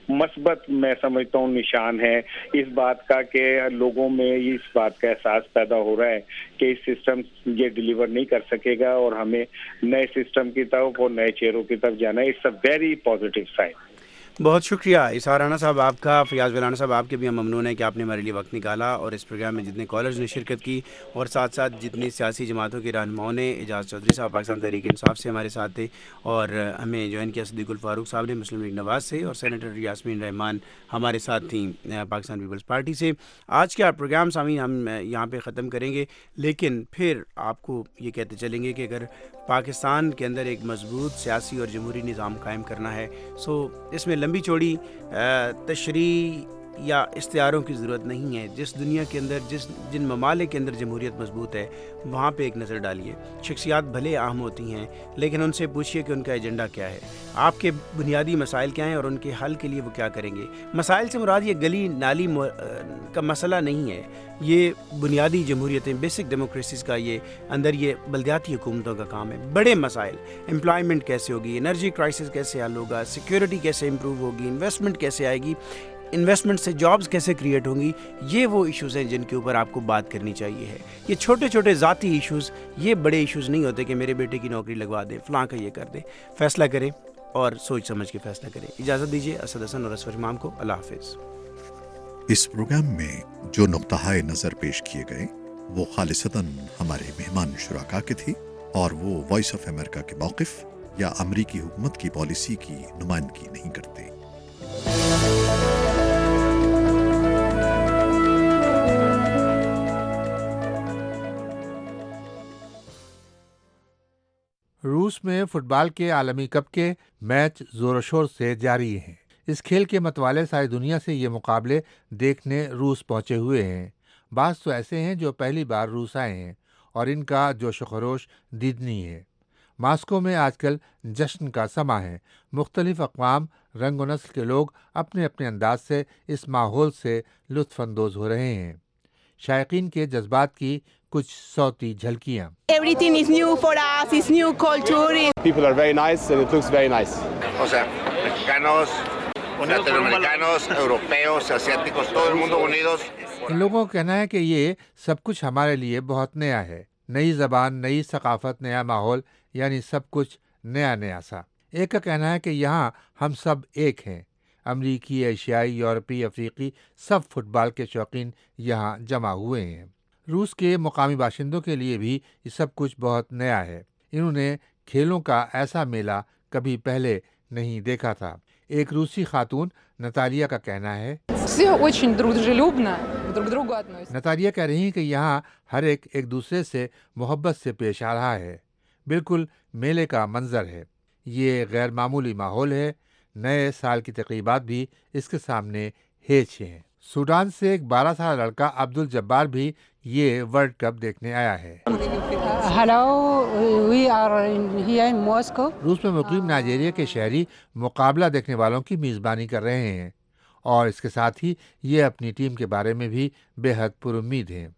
مثبت میں سمجھتا ہوں نشان ہے اس بات کا کہ لوگوں میں اس بات کا احساس پیدا ہو رہا ہے کہ اس سسٹم یہ ڈیلیور نہیں کر سکے گا, اور ہمیں نئے سسٹم کی طرف اور نئے چہروں کی طرف جانا ہے. It's a very positive sign. بہت شکریہ اسحاق رانا صاحب آپ کا. فیاض ولانا صاحب آپ کے بھی ہم ممنون ہیں کہ آپ نے ہمارے لیے وقت نکالا, اور اس پروگرام میں جتنے کالرز نے شرکت کی, اور ساتھ ساتھ جتنی سیاسی جماعتوں کے رہنماؤں نے, اعجاز چودھری صاحب پاکستان تحریک انصاف سے ہمارے ساتھ تھے, اور ہمیں جوائن کیا صدیق الفاروق صاحب نے مسلم لیگ نواز سے, اور سینیٹر یاسمین رحمان ہمارے ساتھ تھیں پاکستان پیپلز پارٹی سے. آج کا پروگرام سامعین ہم یہاں پہ ختم کریں گے, لیکن پھر آپ کو یہ کہتے چلیں گے کہ اگر پاکستان کے اندر ایک مضبوط سیاسی اور جمہوری نظام قائم کرنا ہے, سو اس میں لمبی چوڑی تشریح یا استعاروں کی ضرورت نہیں ہے. جس دنیا کے اندر جس جن ممالک کے اندر جمہوریت مضبوط ہے وہاں پہ ایک نظر ڈالیے. شخصیات بھلے اہم ہوتی ہیں لیکن ان سے پوچھیے کہ ان کا ایجنڈا کیا ہے, آپ کے بنیادی مسائل کیا ہیں اور ان کے حل کے لیے وہ کیا کریں گے. مسائل سے مراد یہ گلی نالی کا مسئلہ نہیں ہے, یہ بنیادی جمہوریتیں, بیسک ڈیموکریسیز کا یہ اندر یہ بلدیاتی حکومتوں کا کام ہے. بڑے مسائل, امپلائمنٹ کیسے ہوگی, انرجی کرائسس کیسے حل ہوگا, سیکیورٹی کیسے امپروو ہوگی, انویسٹمنٹ کیسے آئے گی, انویسٹمنٹ سے جابز کیسے کریٹ ہوں گی, یہ وہ ایشوز ہیں جن کے اوپر آپ کو بات کرنی چاہیے ہے. یہ چھوٹے چھوٹے ذاتی ایشوز, یہ بڑے ایشوز نہیں ہوتے کہ میرے بیٹے کی نوکری لگوا دیں, فلاں کا یہ کر دیں. فیصلہ کریں اور سوچ سمجھ کے فیصلہ کریں. اجازت دیجیے اسد حسن اور اسفر امام کو. اللہ حافظ. اس پروگرام میں جو نقطہ نظر پیش کیے گئے وہ خالصتاً ہمارے مہمان شرکا کے تھی اور وہ وائس آف امریکہ کے موقف یا امریکی حکومت کی پالیسی کی نمائندگی نہیں کرتے. روس میں فٹ بال کے عالمی کپ کے میچ زور و شور سے جاری ہیں. اس کھیل کے متوالے ساری دنیا سے یہ مقابلے دیکھنے روس پہنچے ہوئے ہیں. بعض تو ایسے ہیں جو پہلی بار روس آئے ہیں اور ان کا جوش و خروش دیدنی ہے. ماسکو میں آج کل جشن کا سماں ہے. مختلف اقوام, رنگ و نسل کے لوگ اپنے اپنے انداز سے اس ماحول سے لطف اندوز ہو رہے ہیں. شائقین کے جذبات کی کچھ صوتی جھلکیاں. Everything is new for us, it's new culture. People are very nice and it looks very nice. O sea, mexicanos, latinoamericanos, europeos, asiáticos, todo el mundo unidos. ان لوگوں کا کہنا ہے کہ یہ سب کچھ ہمارے لیے بہت نیا ہے. نئی زبان, نئی ثقافت, نیا ماحول, یعنی سب کچھ نیا نیا سا. ایک کا کہنا ہے کہ یہاں ہم سب ایک ہیں. امریکی, ایشیائی, یورپی, افریقی, سب فٹ بال کے شوقین یہاں جمع ہوئے ہیں. روس کے مقامی باشندوں کے لیے بھی یہ سب کچھ بہت نیا ہے. انہوں نے کھیلوں کا ایسا میلہ کبھی پہلے نہیں دیکھا تھا. ایک روسی خاتون نتالیا کا کہنا ہے, نتالیا کہہ رہی ہیں کہ یہاں ہر ایک ایک دوسرے سے محبت سے پیش آ رہا ہے. بالکل میلے کا منظر ہے. یہ غیر معمولی ماحول ہے. نئے سال کی تقریبات بھی اس کے سامنے ہیچ ہیں. سوڈان سے ایک بارہ سالہ لڑکا عبد الجبار بھی یہ ورلڈ کپ دیکھنے آیا ہے. روس میں مقیم نائجیریا کے شہری مقابلہ دیکھنے والوں کی میزبانی کر رہے ہیں اور اس کے ساتھ ہی یہ اپنی ٹیم کے بارے میں بھی بے حد پر امید ہیں.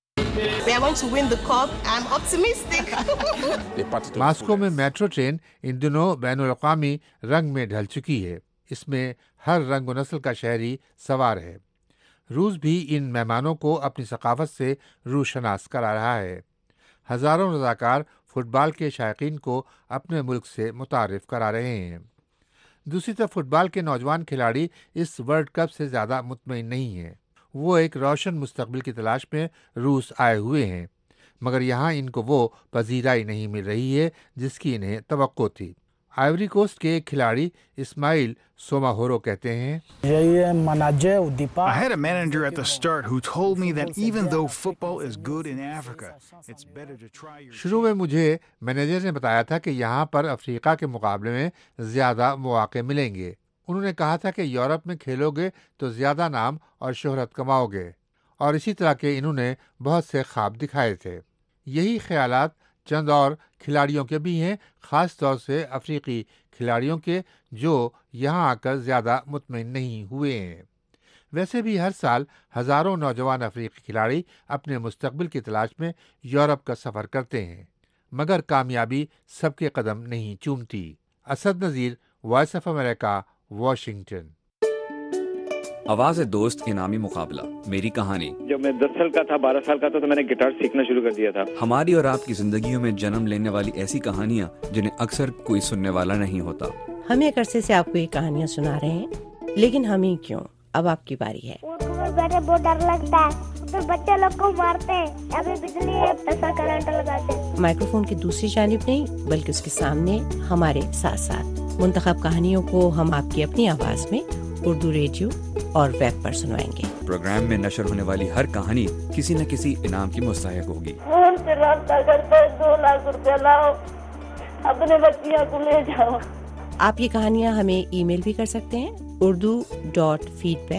ماسکو میں میٹرو ٹرین ان دنوں بین الاقوامی رنگ میں ڈھل چکی ہے. اس میں ہر رنگ و نسل کا شہری سوار ہے. روس بھی ان مہمانوں کو اپنی ثقافت سے روشناس کرا رہا ہے. ہزاروں رضاکار فٹ بال کے شائقین کو اپنے ملک سے متعارف کرا رہے ہیں. دوسری طرف فٹ بال کے نوجوان کھلاڑی اس ورلڈ کپ سے زیادہ مطمئن نہیں ہیں. وہ ایک روشن مستقبل کی تلاش میں روس آئے ہوئے ہیں, مگر یہاں ان کو وہ پذیرائی نہیں مل رہی ہے جس کی انہیں توقع تھی. آئیوری کوسٹ کے ایک کھلاڑی اسماعیل سوماہورو کہتے ہیں, I had a manager at the start who told me that even though football is good in Africa, it's better to try your... شروع میں مجھے مینیجر نے بتایا تھا کہ یہاں پر افریقہ کے مقابلے میں زیادہ مواقع ملیں گے. انہوں نے کہا تھا کہ یورپ میں کھیلو گے تو زیادہ نام اور شہرت کماؤ گے, اور اسی طرح کے انہوں نے بہت سے خواب دکھائے تھے. یہی خیالات چند اور کھلاڑیوں کے بھی ہیں, خاص طور سے افریقی کھلاڑیوں کے جو یہاں آ کر زیادہ مطمئن نہیں ہوئے ہیں. ویسے بھی ہر سال ہزاروں نوجوان افریقی کھلاڑی اپنے مستقبل کی تلاش میں یورپ کا سفر کرتے ہیں, مگر کامیابی سب کے قدم نہیں چومتی. Asad Nazir, voice of America, Washington. آواز دوست انعامی مقابلہ, میری کہانی. جب میں دس سال کا تھا, بارہ سال کا تھا, تو میں نے گٹار سیکھنا شروع کر دیا تھا. ہماری اور آپ کی زندگیوں میں جنم لینے والی ایسی کہانیاں جنہیں اکثر کوئی سننے والا نہیں ہوتا. ہم ایک عرصے سے آپ کو یہ کہانیاں سنا رہے ہیں, لیکن ہم ہی کیوں, اب آپ کی باری ہے. بیٹھے بہت ڈر لگتا ہے, تو بچے لوگ کو مارتے ہیں, ابھی بجلی ہے, ایسا کرنٹ لگاتے ہیں. مائکروفون کی دوسری جانب نہیں بلکہ اس کے سامنے ہمارے ساتھ ساتھ منتخب کہانیوں کو ہم آپ کی اپنی آواز میں اردو ریڈیو اور ویب پر سنوائیں گے. پروگرام میں نشر ہونے والی ہر کہانی کسی نہ کسی انعام کی مستحق ہوگی. فون سے رابطہ کرتے دو لاکھ روپے لاؤ, اپنے بچیاں کو لے جاؤ. آپ یہ کہانیاں ہمیں ای میل بھی کر سکتے ہیں, Urdu dot feedback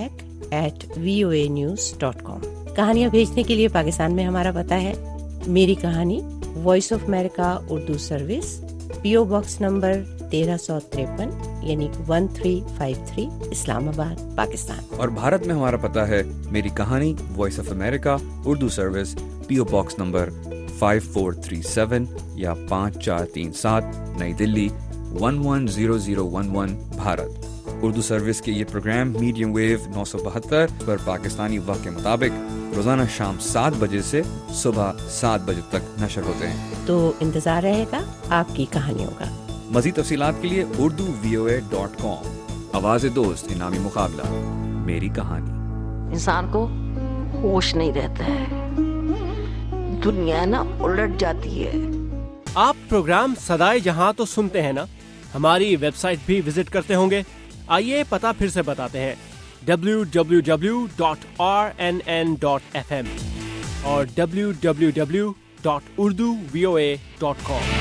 at V O A news dot com. کہانیاں بھیجنے کے لیے پاکستان میں ہمارا پتہ ہے میری کہانی، voice of America Urdu service, P O box number تیرہ سو تریپن یعنی one three five three, Islamabad, Pakistan. اور بھارت میں ہمارا پتہ ہے میری کہانی، voice of America Urdu service, P O box number five four three seven یا پانچ چار تین سات، New Delhi one one zero zero one one, Bharat. Urdu service کے یہ پروگرام میڈیم ویو نو سو بہتر پر پاکستانی وقت کے مطابق روزانہ شام سات بجے سے صبح سات بجے تک نشر ہوتے ہیں، تو انتظار رہے گا آپ کی کہانیوں کا۔ مزید تفصیلات کے لیے Urdu V O A dot کام۔ آواز دوست انعامی مقابلہ، میری کہانی۔ انسان کو ہوش نہیں رہتا ہے، دنیا نا الٹ جاتی ہے۔ آپ پروگرام صدائے جہاں تو سنتے ہیں نا، ہماری ویب سائٹ بھی وزٹ کرتے ہوں گے۔ آئیے پتہ پھر سے بتاتے ہیں، W W W dot R N N dot F M اور W W W dot Urdu V O A dot com.